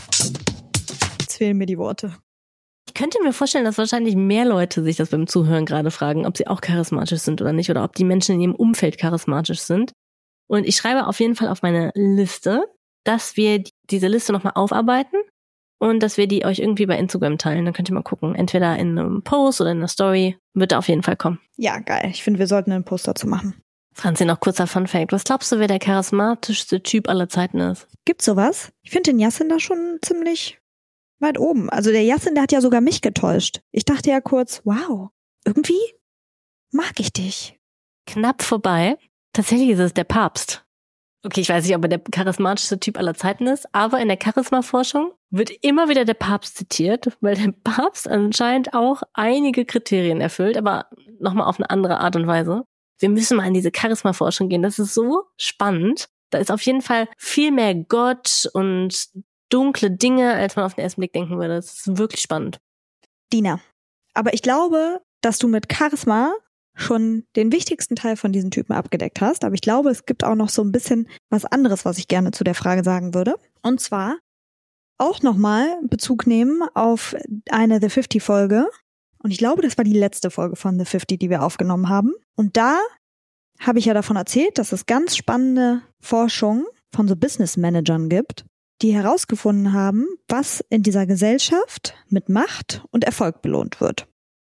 Jetzt fehlen mir die Worte. Ich könnte mir vorstellen, dass wahrscheinlich mehr Leute sich das beim Zuhören gerade fragen, ob sie auch charismatisch sind oder nicht oder ob die Menschen in ihrem Umfeld charismatisch sind. Und ich schreibe auf jeden Fall auf meine Liste, dass wir diese Liste nochmal aufarbeiten und dass wir die euch irgendwie bei Instagram teilen. Dann könnt ihr mal gucken. Entweder in einem Post oder in einer Story. Wird da auf jeden Fall kommen. Ja, geil. Ich finde, wir sollten einen Post dazu machen. Franzi, noch kurzer Funfact. Was glaubst du, wer der charismatischste Typ aller Zeiten ist? Gibt's sowas? Ich finde den Yassin da schon ziemlich weit oben. Also der Yassin, der hat ja sogar mich getäuscht. Ich dachte ja kurz, wow, irgendwie mag ich dich. Knapp vorbei. Tatsächlich ist es der Papst. Okay, ich weiß nicht, ob er der charismatischste Typ aller Zeiten ist, aber in der Charisma-Forschung wird immer wieder der Papst zitiert, weil der Papst anscheinend auch einige Kriterien erfüllt, aber nochmal auf eine andere Art und Weise. Wir müssen mal in diese Charisma-Forschung gehen. Das ist so spannend. Da ist auf jeden Fall viel mehr Gott und dunkle Dinge, als man auf den ersten Blick denken würde. Das ist wirklich spannend. Dina, aber ich glaube, dass du mit Charisma schon den wichtigsten Teil von diesen Typen abgedeckt hast. Aber ich glaube, es gibt auch noch so ein bisschen was anderes, was ich gerne zu der Frage sagen würde. Und zwar auch nochmal Bezug nehmen auf eine The fünfzig-Folge. Und ich glaube, das war die letzte Folge von The fünfzig, die wir aufgenommen haben. Und da habe ich ja davon erzählt, dass es ganz spannende Forschung von so Business Managern gibt, die herausgefunden haben, was in dieser Gesellschaft mit Macht und Erfolg belohnt wird.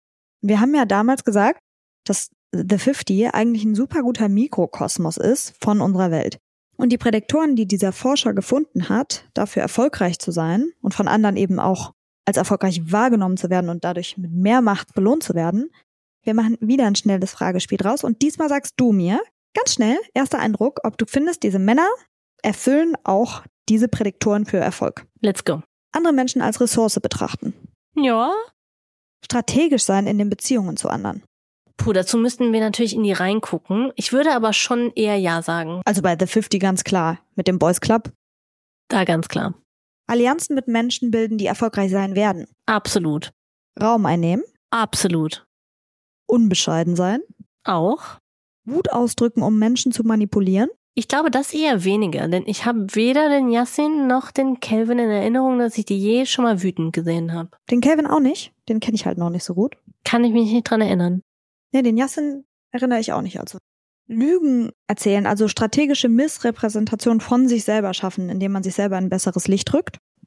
Wir haben ja damals gesagt, dass The fünfzig eigentlich ein super guter Mikrokosmos ist von unserer Welt. Und die Prädiktoren, die dieser Forscher gefunden hat, dafür erfolgreich zu sein und von anderen eben auch als erfolgreich wahrgenommen zu werden und dadurch mit mehr Macht belohnt zu werden. Wir machen wieder ein schnelles Fragespiel draus und diesmal sagst du mir, ganz schnell, erster Eindruck, ob du findest, diese Männer erfüllen auch diese Prädiktoren für Erfolg. Let's go. Andere Menschen als Ressource betrachten. Ja. Strategisch sein in den Beziehungen zu anderen. Puh, dazu müssten wir natürlich in die reingucken. Ich würde aber schon eher ja sagen. Also bei The fünfzig ganz klar, mit dem Boys Club. Da ganz klar. Allianzen mit Menschen bilden, die erfolgreich sein werden. Absolut. Raum einnehmen. Absolut. Unbescheiden sein. Auch. Wut ausdrücken, um Menschen zu manipulieren. Ich glaube, das eher weniger, denn ich habe weder den Yassin noch den Kelvin in Erinnerung, dass ich die je schon mal wütend gesehen habe. Den Kelvin auch nicht. Den kenne ich halt noch nicht so gut. Kann ich mich nicht dran erinnern. Nee, den Yassin erinnere ich auch nicht. Also Lügen erzählen, also strategische Missrepräsentation von sich selber schaffen, indem man sich selber in ein besseres Licht rückt.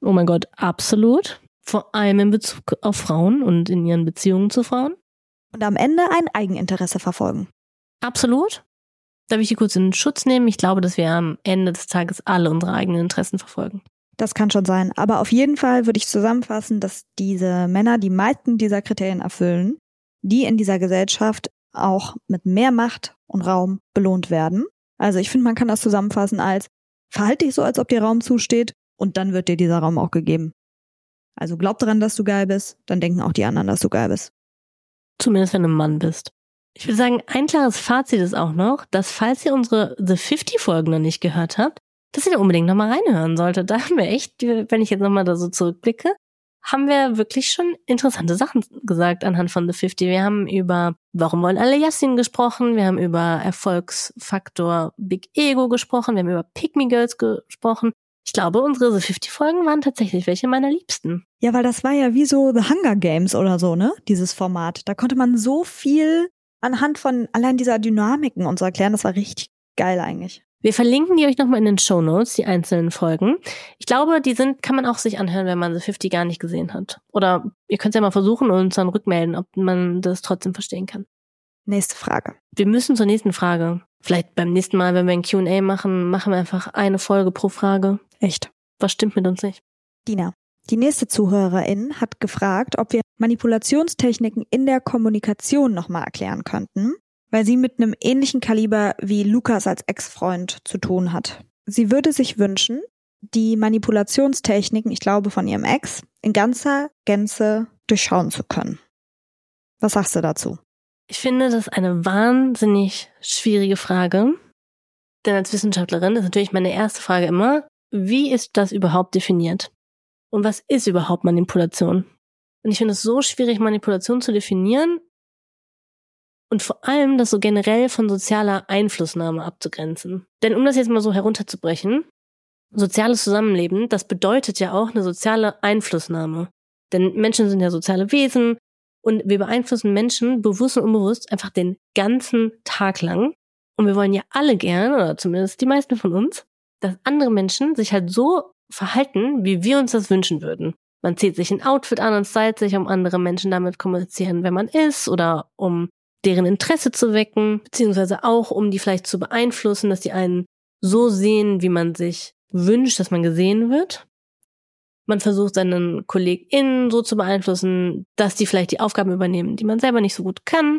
Oh mein Gott, absolut. Vor allem in Bezug auf Frauen und in ihren Beziehungen zu Frauen. Und am Ende ein Eigeninteresse verfolgen. Absolut. Darf ich die kurz in Schutz nehmen? Ich glaube, dass wir am Ende des Tages alle unsere eigenen Interessen verfolgen. Das kann schon sein. Aber auf jeden Fall würde ich zusammenfassen, dass diese Männer die meisten dieser Kriterien erfüllen, die in dieser Gesellschaft auch mit mehr Macht und Raum belohnt werden. Also ich finde, man kann das zusammenfassen als, verhalte dich so, als ob dir Raum zusteht und dann wird dir dieser Raum auch gegeben. Also glaub daran, dass du geil bist, dann denken auch die anderen, dass du geil bist. Zumindest wenn du ein Mann bist. Ich würde sagen, ein klares Fazit ist auch noch, dass falls ihr unsere The fünfzig-Folgen noch nicht gehört habt, dass ihr da unbedingt nochmal reinhören solltet. Da haben wir echt, wenn ich jetzt nochmal da so zurückblicke, haben wir wirklich schon interessante Sachen gesagt anhand von The fünfzig. Wir haben über Warum wollen alle Yassin gesprochen, wir haben über Erfolgsfaktor Big Ego gesprochen, wir haben über Pick Me Girls gesprochen. Ich glaube, unsere The fünfzig-Folgen waren tatsächlich welche meiner Liebsten. Ja, weil das war ja wie so The Hunger Games oder so, ne? Dieses Format. Da konnte man so viel anhand von allein dieser Dynamiken und so erklären. Das war richtig geil eigentlich. Wir verlinken die euch nochmal in den Shownotes, die einzelnen Folgen. Ich glaube, die sind, kann man auch sich anhören, wenn man The fünfzig gar nicht gesehen hat. Oder ihr könnt es ja mal versuchen und uns dann rückmelden, ob man das trotzdem verstehen kann. Nächste Frage. Wir müssen zur nächsten Frage. Vielleicht beim nächsten Mal, wenn wir ein Q und A machen, machen wir einfach eine Folge pro Frage. Echt? Was stimmt mit uns nicht? Dina, die nächste Zuhörerin hat gefragt, ob wir Manipulationstechniken in der Kommunikation nochmal erklären könnten, weil sie mit einem ähnlichen Kaliber wie Lukas als Ex-Freund zu tun hat. Sie würde sich wünschen, die Manipulationstechniken, ich glaube von ihrem Ex, in ganzer Gänze durchschauen zu können. Was sagst du dazu? Ich finde, das ist eine wahnsinnig schwierige Frage. Denn als Wissenschaftlerin ist natürlich meine erste Frage immer, wie ist das überhaupt definiert? Und was ist überhaupt Manipulation? Und ich finde es so schwierig, Manipulation zu definieren und vor allem das so generell von sozialer Einflussnahme abzugrenzen. Denn um das jetzt mal so herunterzubrechen, soziales Zusammenleben, das bedeutet ja auch eine soziale Einflussnahme. Denn Menschen sind ja soziale Wesen und wir beeinflussen Menschen bewusst und unbewusst einfach den ganzen Tag lang. Und wir wollen ja alle gern, oder zumindest die meisten von uns, dass andere Menschen sich halt so verhalten, wie wir uns das wünschen würden. Man zieht sich ein Outfit an und stylt sich, um andere Menschen damit kommunizieren, wer man ist, oder um deren Interesse zu wecken, beziehungsweise auch, um die vielleicht zu beeinflussen, dass die einen so sehen, wie man sich wünscht, dass man gesehen wird. Man versucht, seinen KollegInnen so zu beeinflussen, dass die vielleicht die Aufgaben übernehmen, die man selber nicht so gut kann.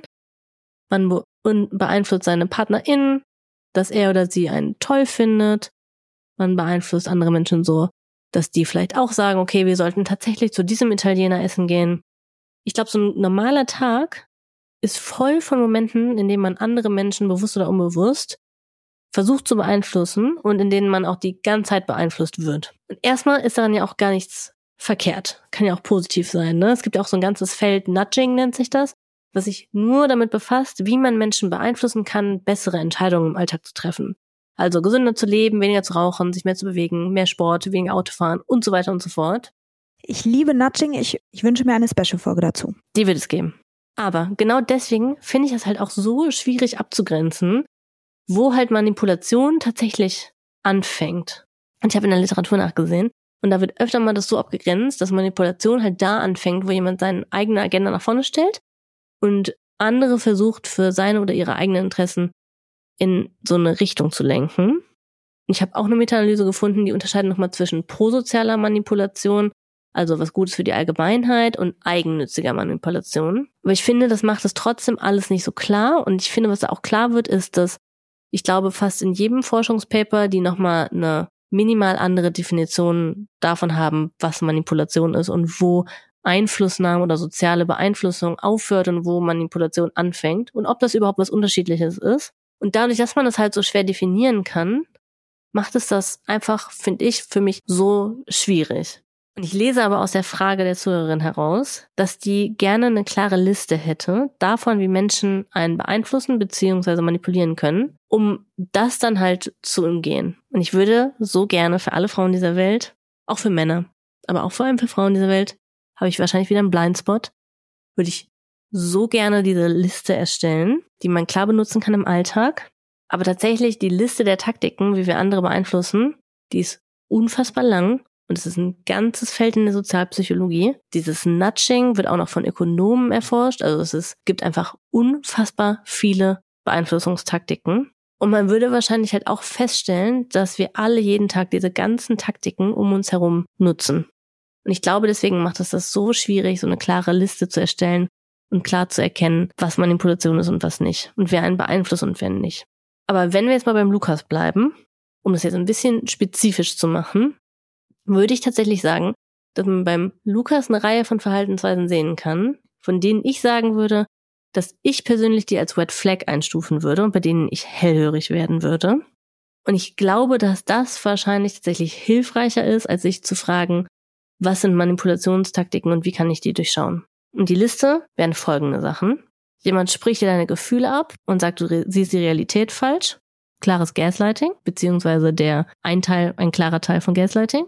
Man be- beeinflusst seine PartnerInnen, dass er oder sie einen toll findet. Man beeinflusst andere Menschen so, dass die vielleicht auch sagen, okay, wir sollten tatsächlich zu diesem Italiener essen gehen. Ich glaube, so ein normaler Tag ist voll von Momenten, in denen man andere Menschen bewusst oder unbewusst versucht zu beeinflussen und in denen man auch die ganze Zeit beeinflusst wird. Und erstmal ist daran ja auch gar nichts verkehrt. Kann ja auch positiv sein, ne? Es gibt ja auch so ein ganzes Feld, Nudging nennt sich das, was sich nur damit befasst, wie man Menschen beeinflussen kann, bessere Entscheidungen im Alltag zu treffen. Also gesünder zu leben, weniger zu rauchen, sich mehr zu bewegen, mehr Sport, weniger Auto fahren und so weiter und so fort. Ich liebe Nudging, ich, ich wünsche mir eine Special-Folge dazu. Die wird es geben. Aber genau deswegen finde ich es halt auch so schwierig abzugrenzen, wo halt Manipulation tatsächlich anfängt. Und ich habe in der Literatur nachgesehen und da wird öfter mal das so abgegrenzt, dass Manipulation halt da anfängt, wo jemand seine eigene Agenda nach vorne stellt und andere versucht, für seine oder ihre eigenen Interessen in so eine Richtung zu lenken. Ich habe auch eine Meta-Analyse gefunden, die unterscheiden nochmal zwischen prosozialer Manipulation, also was Gutes für die Allgemeinheit, und eigennütziger Manipulation. Aber ich finde, das macht es trotzdem alles nicht so klar. Und ich finde, was da auch klar wird, ist, dass ich glaube, fast in jedem Forschungspaper, die nochmal eine minimal andere Definition davon haben, was Manipulation ist und wo Einflussnahme oder soziale Beeinflussung aufhört und wo Manipulation anfängt und ob das überhaupt was Unterschiedliches ist. Und dadurch, dass man das halt so schwer definieren kann, macht es das einfach, finde ich, für mich so schwierig. Und ich lese aber aus der Frage der Zuhörerin heraus, dass die gerne eine klare Liste hätte davon, wie Menschen einen beeinflussen bzw. manipulieren können, um das dann halt zu umgehen. Und ich würde so gerne für alle Frauen dieser Welt, auch für Männer, aber auch vor allem für Frauen dieser Welt, habe ich wahrscheinlich wieder einen Blindspot, würde ich so gerne diese Liste erstellen, die man klar benutzen kann im Alltag. Aber tatsächlich die Liste der Taktiken, wie wir andere beeinflussen, die ist unfassbar lang Und es ist ein ganzes Feld in der Sozialpsychologie. Dieses Nudging wird auch noch von Ökonomen erforscht. Also es ist, gibt einfach unfassbar viele Beeinflussungstaktiken. Und man würde wahrscheinlich halt auch feststellen, dass wir alle jeden Tag diese ganzen Taktiken um uns herum nutzen. Und ich glaube, deswegen macht es das so schwierig, so eine klare Liste zu erstellen und klar zu erkennen, was Manipulation ist und was nicht. Und wer einen beeinflusst und wer nicht. Aber wenn wir jetzt mal beim Lukas bleiben, um das jetzt ein bisschen spezifisch zu machen, würde ich tatsächlich sagen, dass man beim Lukas eine Reihe von Verhaltensweisen sehen kann, von denen ich sagen würde, dass ich persönlich die als Red Flag einstufen würde und bei denen ich hellhörig werden würde. Und ich glaube, dass das wahrscheinlich tatsächlich hilfreicher ist, als sich zu fragen, was sind Manipulationstaktiken und wie kann ich die durchschauen. Und die Liste wären folgende Sachen. Jemand spricht dir deine Gefühle ab und sagt, du siehst die Realität falsch. Klares Gaslighting, beziehungsweise der ein Teil, ein klarer Teil von Gaslighting.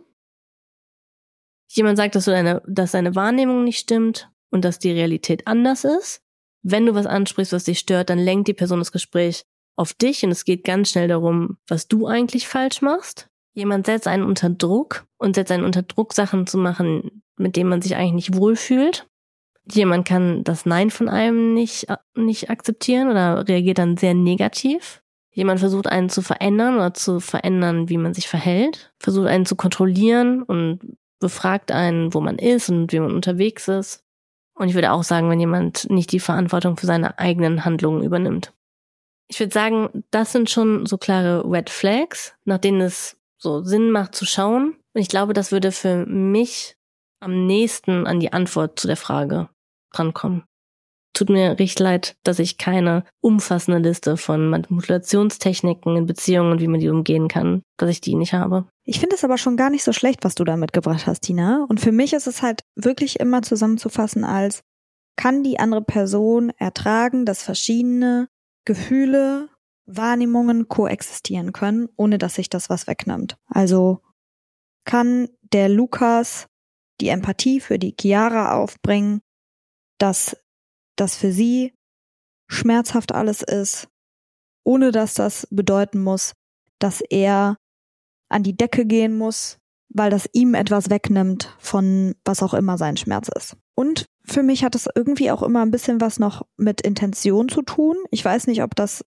Jemand sagt, dass du deine, dass deine Wahrnehmung nicht stimmt und dass die Realität anders ist. Wenn du was ansprichst, was dich stört, dann lenkt die Person das Gespräch auf dich und es geht ganz schnell darum, was du eigentlich falsch machst. Jemand setzt einen unter Druck und setzt einen unter Druck, Sachen zu machen, mit denen man sich eigentlich nicht wohlfühlt. Jemand kann das Nein von einem nicht, nicht akzeptieren oder reagiert dann sehr negativ. Jemand versucht einen zu verändern oder zu verändern, wie man sich verhält. Versucht einen zu kontrollieren und befragt einen, wo man ist und wie man unterwegs ist. Und ich würde auch sagen, wenn jemand nicht die Verantwortung für seine eigenen Handlungen übernimmt. Ich würde sagen, das sind schon so klare Red Flags, nach denen es so Sinn macht zu schauen. Und ich glaube, das würde für mich am nächsten an die Antwort zu der Frage drankommen. Tut mir richtig leid, dass ich keine umfassende Liste von Manipulationstechniken in Beziehungen und wie man die umgehen kann, dass ich die nicht habe. Ich finde es aber schon gar nicht so schlecht, was du da mitgebracht hast, Tina. Und für mich ist es halt wirklich immer zusammenzufassen als, kann die andere Person ertragen, dass verschiedene Gefühle, Wahrnehmungen koexistieren können, ohne dass sich das was wegnimmt. Also kann der Lukas die Empathie für die Chiara aufbringen, dass das für sie schmerzhaft alles ist, ohne dass das bedeuten muss, dass er an die Decke gehen muss, weil das ihm etwas wegnimmt von was auch immer sein Schmerz ist. Und für mich hat es irgendwie auch immer ein bisschen was noch mit Intention zu tun. Ich weiß nicht, ob das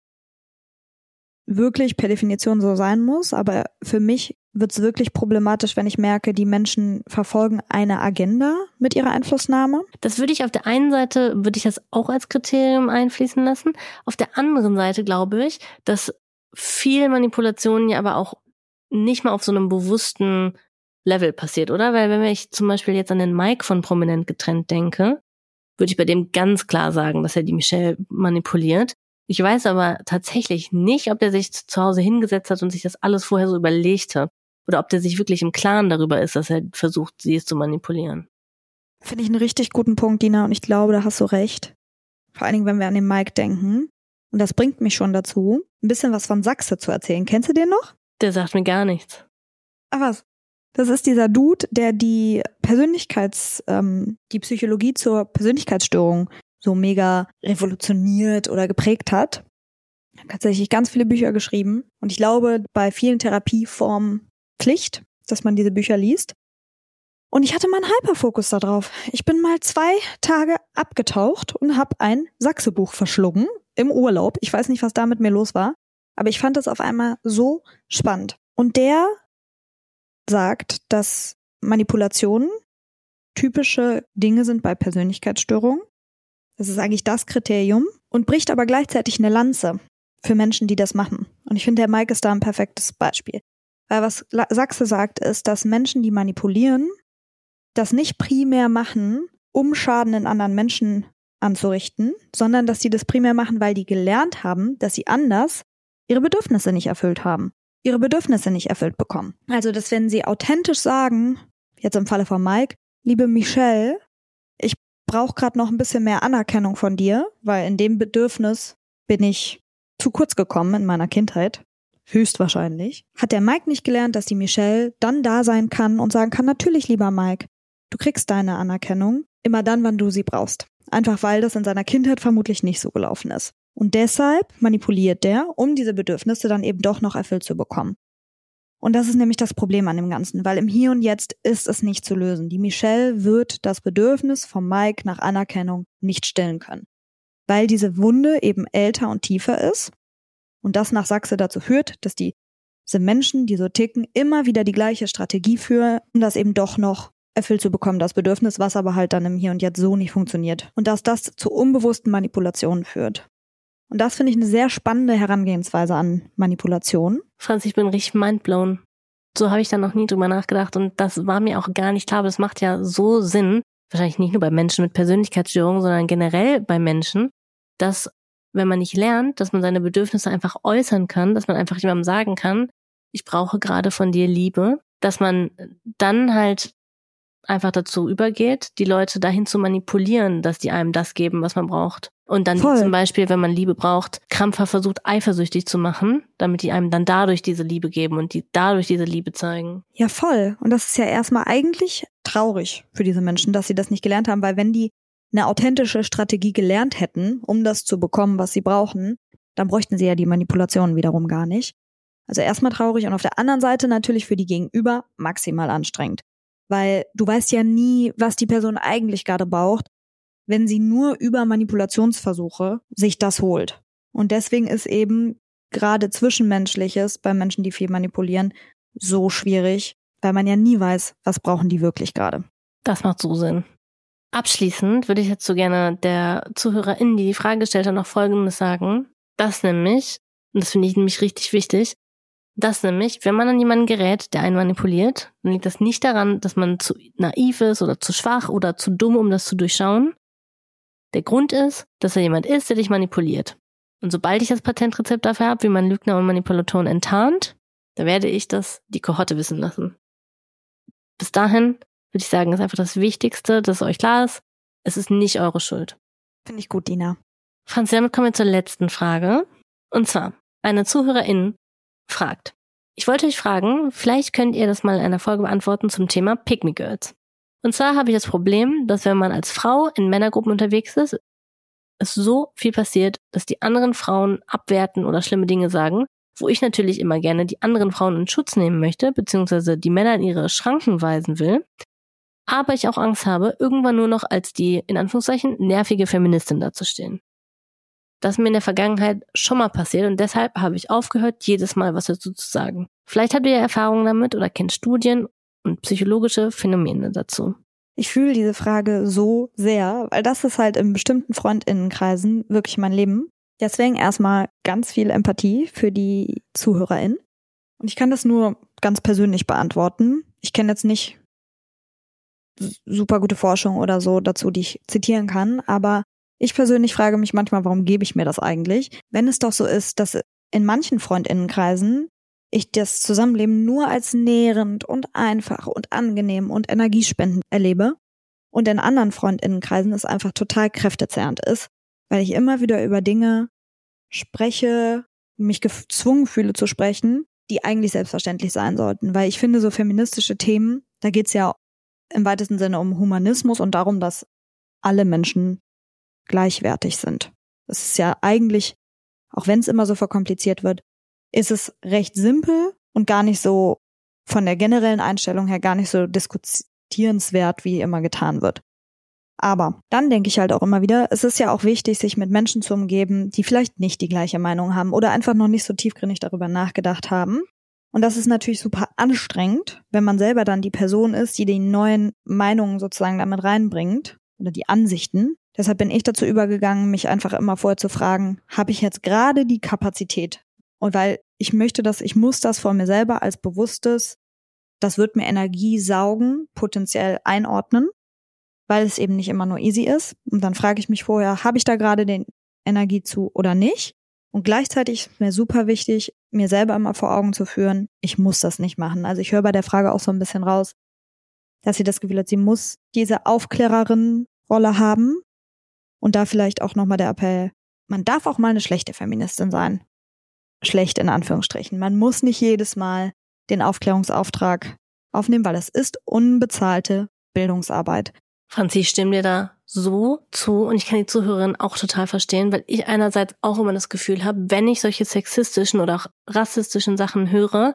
wirklich per Definition so sein muss, aber für mich wird es wirklich problematisch, wenn ich merke, die Menschen verfolgen eine Agenda mit ihrer Einflussnahme. Das würde ich auf der einen Seite, würde ich das auch als Kriterium einfließen lassen. Auf der anderen Seite glaube ich, dass viel Manipulation ja aber auch nicht mal auf so einem bewussten Level passiert, oder? Weil wenn ich zum Beispiel jetzt an den Mike von Prominent getrennt denke, würde ich bei dem ganz klar sagen, dass er die Michelle manipuliert. Ich weiß aber tatsächlich nicht, ob der sich zu Hause hingesetzt hat und sich das alles vorher so überlegt hat. Oder ob der sich wirklich im Klaren darüber ist, dass er versucht, sie es zu manipulieren. Finde ich einen richtig guten Punkt, Dina, und ich glaube, da hast du recht. Vor allen Dingen, wenn wir an den Mike denken. Und das bringt mich schon dazu, ein bisschen was von Sachse zu erzählen. Kennst du den noch? Der sagt mir gar nichts. Ach was? Das ist dieser Dude, der die Persönlichkeits, ähm, die Psychologie zur Persönlichkeitsstörung so mega revolutioniert oder geprägt hat. Er hat tatsächlich ganz viele Bücher geschrieben. Und ich glaube, bei vielen Therapieformen Pflicht, dass man diese Bücher liest. Und ich hatte mal einen Hyperfokus da drauf. Ich bin mal zwei Tage abgetaucht und habe ein Sachse-Buch verschlungen im Urlaub. Ich weiß nicht, was da mit mir los war, aber ich fand das auf einmal so spannend. Und der sagt, dass Manipulationen typische Dinge sind bei Persönlichkeitsstörungen. Das ist eigentlich das Kriterium und bricht aber gleichzeitig eine Lanze für Menschen, die das machen. Und ich finde, der Mike ist da ein perfektes Beispiel. Weil was Sachse sagt, ist, dass Menschen, die manipulieren, das nicht primär machen, um Schaden in anderen Menschen anzurichten, sondern dass sie das primär machen, weil die gelernt haben, dass sie anders ihre Bedürfnisse nicht erfüllt haben, ihre Bedürfnisse nicht erfüllt bekommen. Also, dass wenn sie authentisch sagen, jetzt im Falle von Mike, liebe Michelle, ich brauche gerade noch ein bisschen mehr Anerkennung von dir, weil in dem Bedürfnis bin ich zu kurz gekommen in meiner Kindheit. Höchstwahrscheinlich. Hat der Mike nicht gelernt, dass die Michelle dann da sein kann und sagen kann, natürlich, lieber Mike, du kriegst deine Anerkennung immer dann, wann du sie brauchst. Einfach weil das in seiner Kindheit vermutlich nicht so gelaufen ist. Und deshalb manipuliert der, um diese Bedürfnisse dann eben doch noch erfüllt zu bekommen. Und das ist nämlich das Problem an dem Ganzen, weil im Hier und Jetzt ist es nicht zu lösen. Die Michelle wird das Bedürfnis von Mike nach Anerkennung nicht stillen können, weil diese Wunde eben älter und tiefer ist und das nach Sachse dazu führt, dass die, diese Menschen, die so ticken, immer wieder die gleiche Strategie führen, um das eben doch noch erfüllt zu bekommen, das Bedürfnis, was aber halt dann im Hier und Jetzt so nicht funktioniert. Und dass das zu unbewussten Manipulationen führt. Und das finde ich eine sehr spannende Herangehensweise an Manipulation. Franz, ich bin richtig mindblown. So habe ich da noch nie drüber nachgedacht und das war mir auch gar nicht klar, aber das macht ja so Sinn, wahrscheinlich nicht nur bei Menschen mit Persönlichkeitsstörungen, sondern generell bei Menschen, dass wenn man nicht lernt, dass man seine Bedürfnisse einfach äußern kann, dass man einfach jemandem sagen kann, ich brauche gerade von dir Liebe, dass man dann halt einfach dazu übergeht, die Leute dahin zu manipulieren, dass die einem das geben, was man braucht. Und dann Voll. Zum Beispiel, wenn man Liebe braucht, krampfhaft versucht, eifersüchtig zu machen, damit die einem dann dadurch diese Liebe geben und die dadurch diese Liebe zeigen. Ja, voll. Und das ist ja erstmal eigentlich traurig für diese Menschen, dass sie das nicht gelernt haben, weil wenn die eine authentische Strategie gelernt hätten, um das zu bekommen, was sie brauchen, dann bräuchten sie ja die Manipulation wiederum gar nicht. Also erstmal traurig und auf der anderen Seite natürlich für die Gegenüber maximal anstrengend. Weil du weißt ja nie, was die Person eigentlich gerade braucht, wenn sie nur über Manipulationsversuche sich das holt. Und deswegen ist eben gerade Zwischenmenschliches bei Menschen, die viel manipulieren, so schwierig, weil man ja nie weiß, was brauchen die wirklich gerade. Das macht so Sinn. Abschließend würde ich jetzt so gerne der Zuhörerin, die die Frage gestellt hat, noch Folgendes sagen. Das nämlich, und das finde ich nämlich richtig wichtig, dass nämlich, wenn man an jemanden gerät, der einen manipuliert, dann liegt das nicht daran, dass man zu naiv ist oder zu schwach oder zu dumm, um das zu durchschauen. Der Grund ist, dass er jemand ist, der dich manipuliert. Und sobald ich das Patentrezept dafür habe, wie man Lügner und Manipulatoren enttarnt, dann werde ich das die Kohorte wissen lassen. Bis dahin würde ich sagen, ist einfach das Wichtigste, dass euch klar ist, es ist nicht eure Schuld. Finde ich gut, Dina. Franz, damit kommen wir zur letzten Frage. Und zwar, eine Zuhörerin fragt, ich wollte euch fragen, vielleicht könnt ihr das mal in einer Folge beantworten zum Thema Pick-me-Girls. Und zwar habe ich das Problem, dass wenn man als Frau in Männergruppen unterwegs ist, es so viel passiert, dass die anderen Frauen abwerten oder schlimme Dinge sagen, wo ich natürlich immer gerne die anderen Frauen in Schutz nehmen möchte, beziehungsweise die Männer in ihre Schranken weisen will, aber ich auch Angst habe, irgendwann nur noch als die, in Anführungszeichen, nervige Feministin dazustehen. Das ist mir in der Vergangenheit schon mal passiert und deshalb habe ich aufgehört, jedes Mal was dazu zu sagen. Vielleicht habt ihr ja Erfahrungen damit oder kennt Studien und psychologische Phänomene dazu. Ich fühle diese Frage so sehr, weil das ist halt in bestimmten FreundInnenkreisen wirklich mein Leben. Deswegen erstmal ganz viel Empathie für die ZuhörerInnen. Und ich kann das nur ganz persönlich beantworten. Ich kenne jetzt nicht super gute Forschung oder so dazu, die ich zitieren kann, aber ich persönlich frage mich manchmal, warum gebe ich mir das eigentlich? Wenn es doch so ist, dass in manchen FreundInnenkreisen ich das Zusammenleben nur als nährend und einfach und angenehm und energiespendend erlebe und in anderen FreundInnenkreisen es einfach total kräftezehrend ist, weil ich immer wieder über Dinge spreche, mich gezwungen fühle zu sprechen, die eigentlich selbstverständlich sein sollten. Weil ich finde, so feministische Themen, da geht es ja im weitesten Sinne um Humanismus und darum, dass alle Menschen gleichwertig sind. Das ist ja eigentlich, auch wenn es immer so verkompliziert wird, ist es recht simpel und gar nicht so von der generellen Einstellung her gar nicht so diskutierenswert, wie immer getan wird. Aber dann denke ich halt auch immer wieder, es ist ja auch wichtig, sich mit Menschen zu umgeben, die vielleicht nicht die gleiche Meinung haben oder einfach noch nicht so tiefgründig darüber nachgedacht haben. Und das ist natürlich super anstrengend, wenn man selber dann die Person ist, die die neuen Meinungen sozusagen damit reinbringt oder die Ansichten. Deshalb bin ich dazu übergegangen, mich einfach immer vorher zu fragen, habe ich jetzt gerade die Kapazität? Und weil ich möchte das, ich muss das vor mir selber als bewusstes, das wird mir Energie saugen, potenziell einordnen, weil es eben nicht immer nur easy ist. Und dann frage ich mich vorher, habe ich da gerade den Energie zu oder nicht? Und gleichzeitig ist mir super wichtig, mir selber immer vor Augen zu führen, ich muss das nicht machen. Also ich höre bei der Frage auch so ein bisschen raus, dass sie das Gefühl hat, sie muss diese Aufklärerin-Rolle haben. Und da vielleicht auch nochmal der Appell, man darf auch mal eine schlechte Feministin sein. Schlecht in Anführungsstrichen. Man muss nicht jedes Mal den Aufklärungsauftrag aufnehmen, weil es ist unbezahlte Bildungsarbeit. Franzi, ich stimme dir da so zu und ich kann die Zuhörerin auch total verstehen, weil ich einerseits auch immer das Gefühl habe, wenn ich solche sexistischen oder auch rassistischen Sachen höre,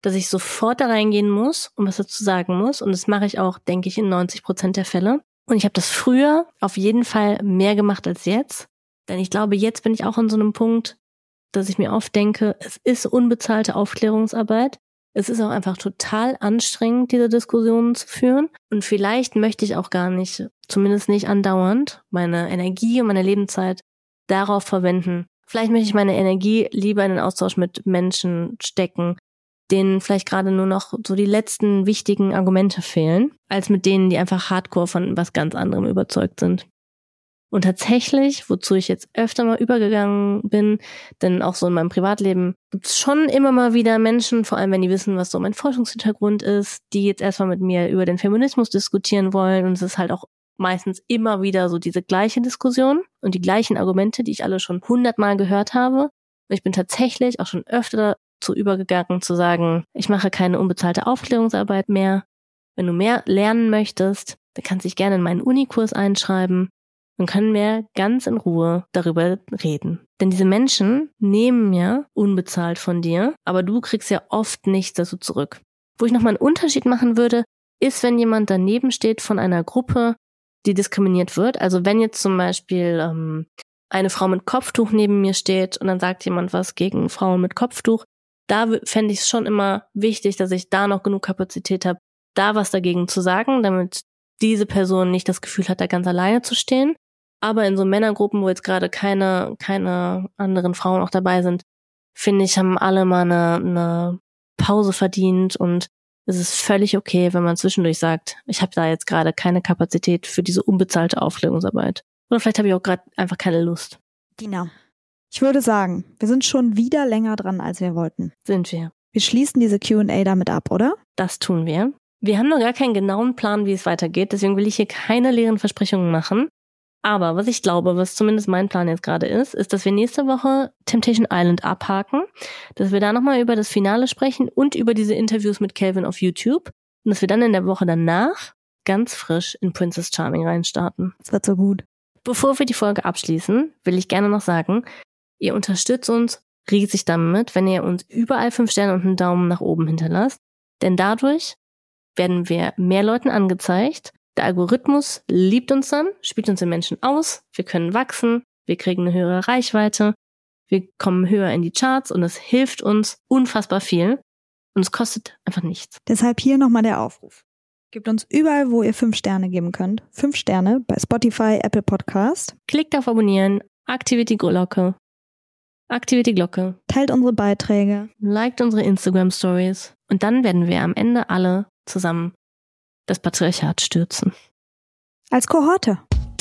dass ich sofort da reingehen muss und was dazu sagen muss. Und das mache ich auch, denke ich, in neunzig Prozent der Fälle. Und ich habe das früher auf jeden Fall mehr gemacht als jetzt. Denn ich glaube, jetzt bin ich auch an so einem Punkt, dass ich mir oft denke, es ist unbezahlte Aufklärungsarbeit. Es ist auch einfach total anstrengend, diese Diskussionen zu führen. Und vielleicht möchte ich auch gar nicht, zumindest nicht andauernd, meine Energie und meine Lebenszeit darauf verwenden. Vielleicht möchte ich meine Energie lieber in den Austausch mit Menschen stecken, denen vielleicht gerade nur noch so die letzten wichtigen Argumente fehlen, als mit denen, die einfach hardcore von was ganz anderem überzeugt sind. Und tatsächlich, wozu ich jetzt öfter mal übergegangen bin, denn auch so in meinem Privatleben gibt es schon immer mal wieder Menschen, vor allem wenn die wissen, was so mein Forschungshintergrund ist, die jetzt erstmal mit mir über den Feminismus diskutieren wollen. Und es ist halt auch meistens immer wieder so diese gleiche Diskussion und die gleichen Argumente, die ich alle schon hundertmal gehört habe. Und ich bin tatsächlich auch schon öfter dazu übergegangen zu sagen, ich mache keine unbezahlte Aufklärungsarbeit mehr. Wenn du mehr lernen möchtest, dann kannst du dich gerne in meinen Unikurs einschreiben. Dann können wir ganz in Ruhe darüber reden. Denn diese Menschen nehmen ja unbezahlt von dir, aber du kriegst ja oft nichts dazu zurück. Wo ich nochmal einen Unterschied machen würde, ist, wenn jemand daneben steht von einer Gruppe, die diskriminiert wird. Also wenn jetzt zum Beispiel ähm, eine Frau mit Kopftuch neben mir steht und dann sagt jemand was gegen Frauen mit Kopftuch, da fände ich es schon immer wichtig, dass ich da noch genug Kapazität habe, da was dagegen zu sagen, damit diese Person nicht das Gefühl hat, da ganz alleine zu stehen. Aber in so Männergruppen, wo jetzt gerade keine keine anderen Frauen auch dabei sind, finde ich, haben alle mal eine, eine Pause verdient und es ist völlig okay, wenn man zwischendurch sagt, ich habe da jetzt gerade keine Kapazität für diese unbezahlte Aufklärungsarbeit. Oder vielleicht habe ich auch gerade einfach keine Lust. Dina, ich würde sagen, wir sind schon wieder länger dran, als wir wollten. Sind wir. Wir schließen diese Q und A damit ab, oder? Das tun wir. Wir haben noch gar keinen genauen Plan, wie es weitergeht, deswegen will ich hier keine leeren Versprechungen machen. Aber was ich glaube, was zumindest mein Plan jetzt gerade ist, ist, dass wir nächste Woche Temptation Island abhaken, dass wir da nochmal über das Finale sprechen und über diese Interviews mit Calvin auf YouTube und dass wir dann in der Woche danach ganz frisch in Princess Charming reinstarten. Das wird so gut. Bevor wir die Folge abschließen, will ich gerne noch sagen, ihr unterstützt uns riesig damit, wenn ihr uns überall fünf Sterne und einen Daumen nach oben hinterlasst, denn dadurch werden wir mehr Leuten angezeigt. Der Algorithmus liebt uns dann, spielt uns den Menschen aus, wir können wachsen, wir kriegen eine höhere Reichweite, wir kommen höher in die Charts und es hilft uns unfassbar viel und es kostet einfach nichts. Deshalb hier nochmal der Aufruf. Gebt uns überall, wo ihr fünf Sterne geben könnt. Fünf Sterne bei Spotify, Apple Podcast. Klickt auf Abonnieren, aktiviert die Glocke, aktiviert die Glocke. Teilt unsere Beiträge. Liked unsere Instagram-Stories und dann werden wir am Ende alle zusammen das Patriarchat stürzen. Als Kohorte.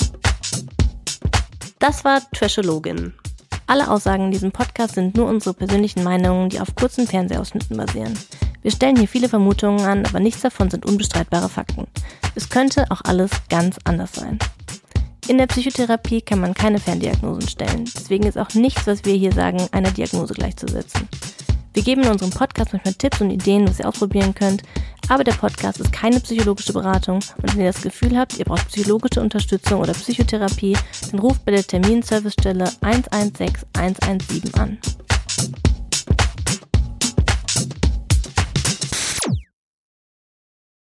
Das war Trashologin. Alle Aussagen in diesem Podcast sind nur unsere persönlichen Meinungen, die auf kurzen Fernsehausschnitten basieren. Wir stellen hier viele Vermutungen an, aber nichts davon sind unbestreitbare Fakten. Es könnte auch alles ganz anders sein. In der Psychotherapie kann man keine Ferndiagnosen stellen. Deswegen ist auch nichts, was wir hier sagen, einer Diagnose gleichzusetzen. Wir geben in unserem Podcast manchmal Tipps und Ideen, was ihr ausprobieren könnt, aber der Podcast ist keine psychologische Beratung und wenn ihr das Gefühl habt, ihr braucht psychologische Unterstützung oder Psychotherapie, dann ruft bei der Terminservicestelle eins eins sechs eins eins sieben an.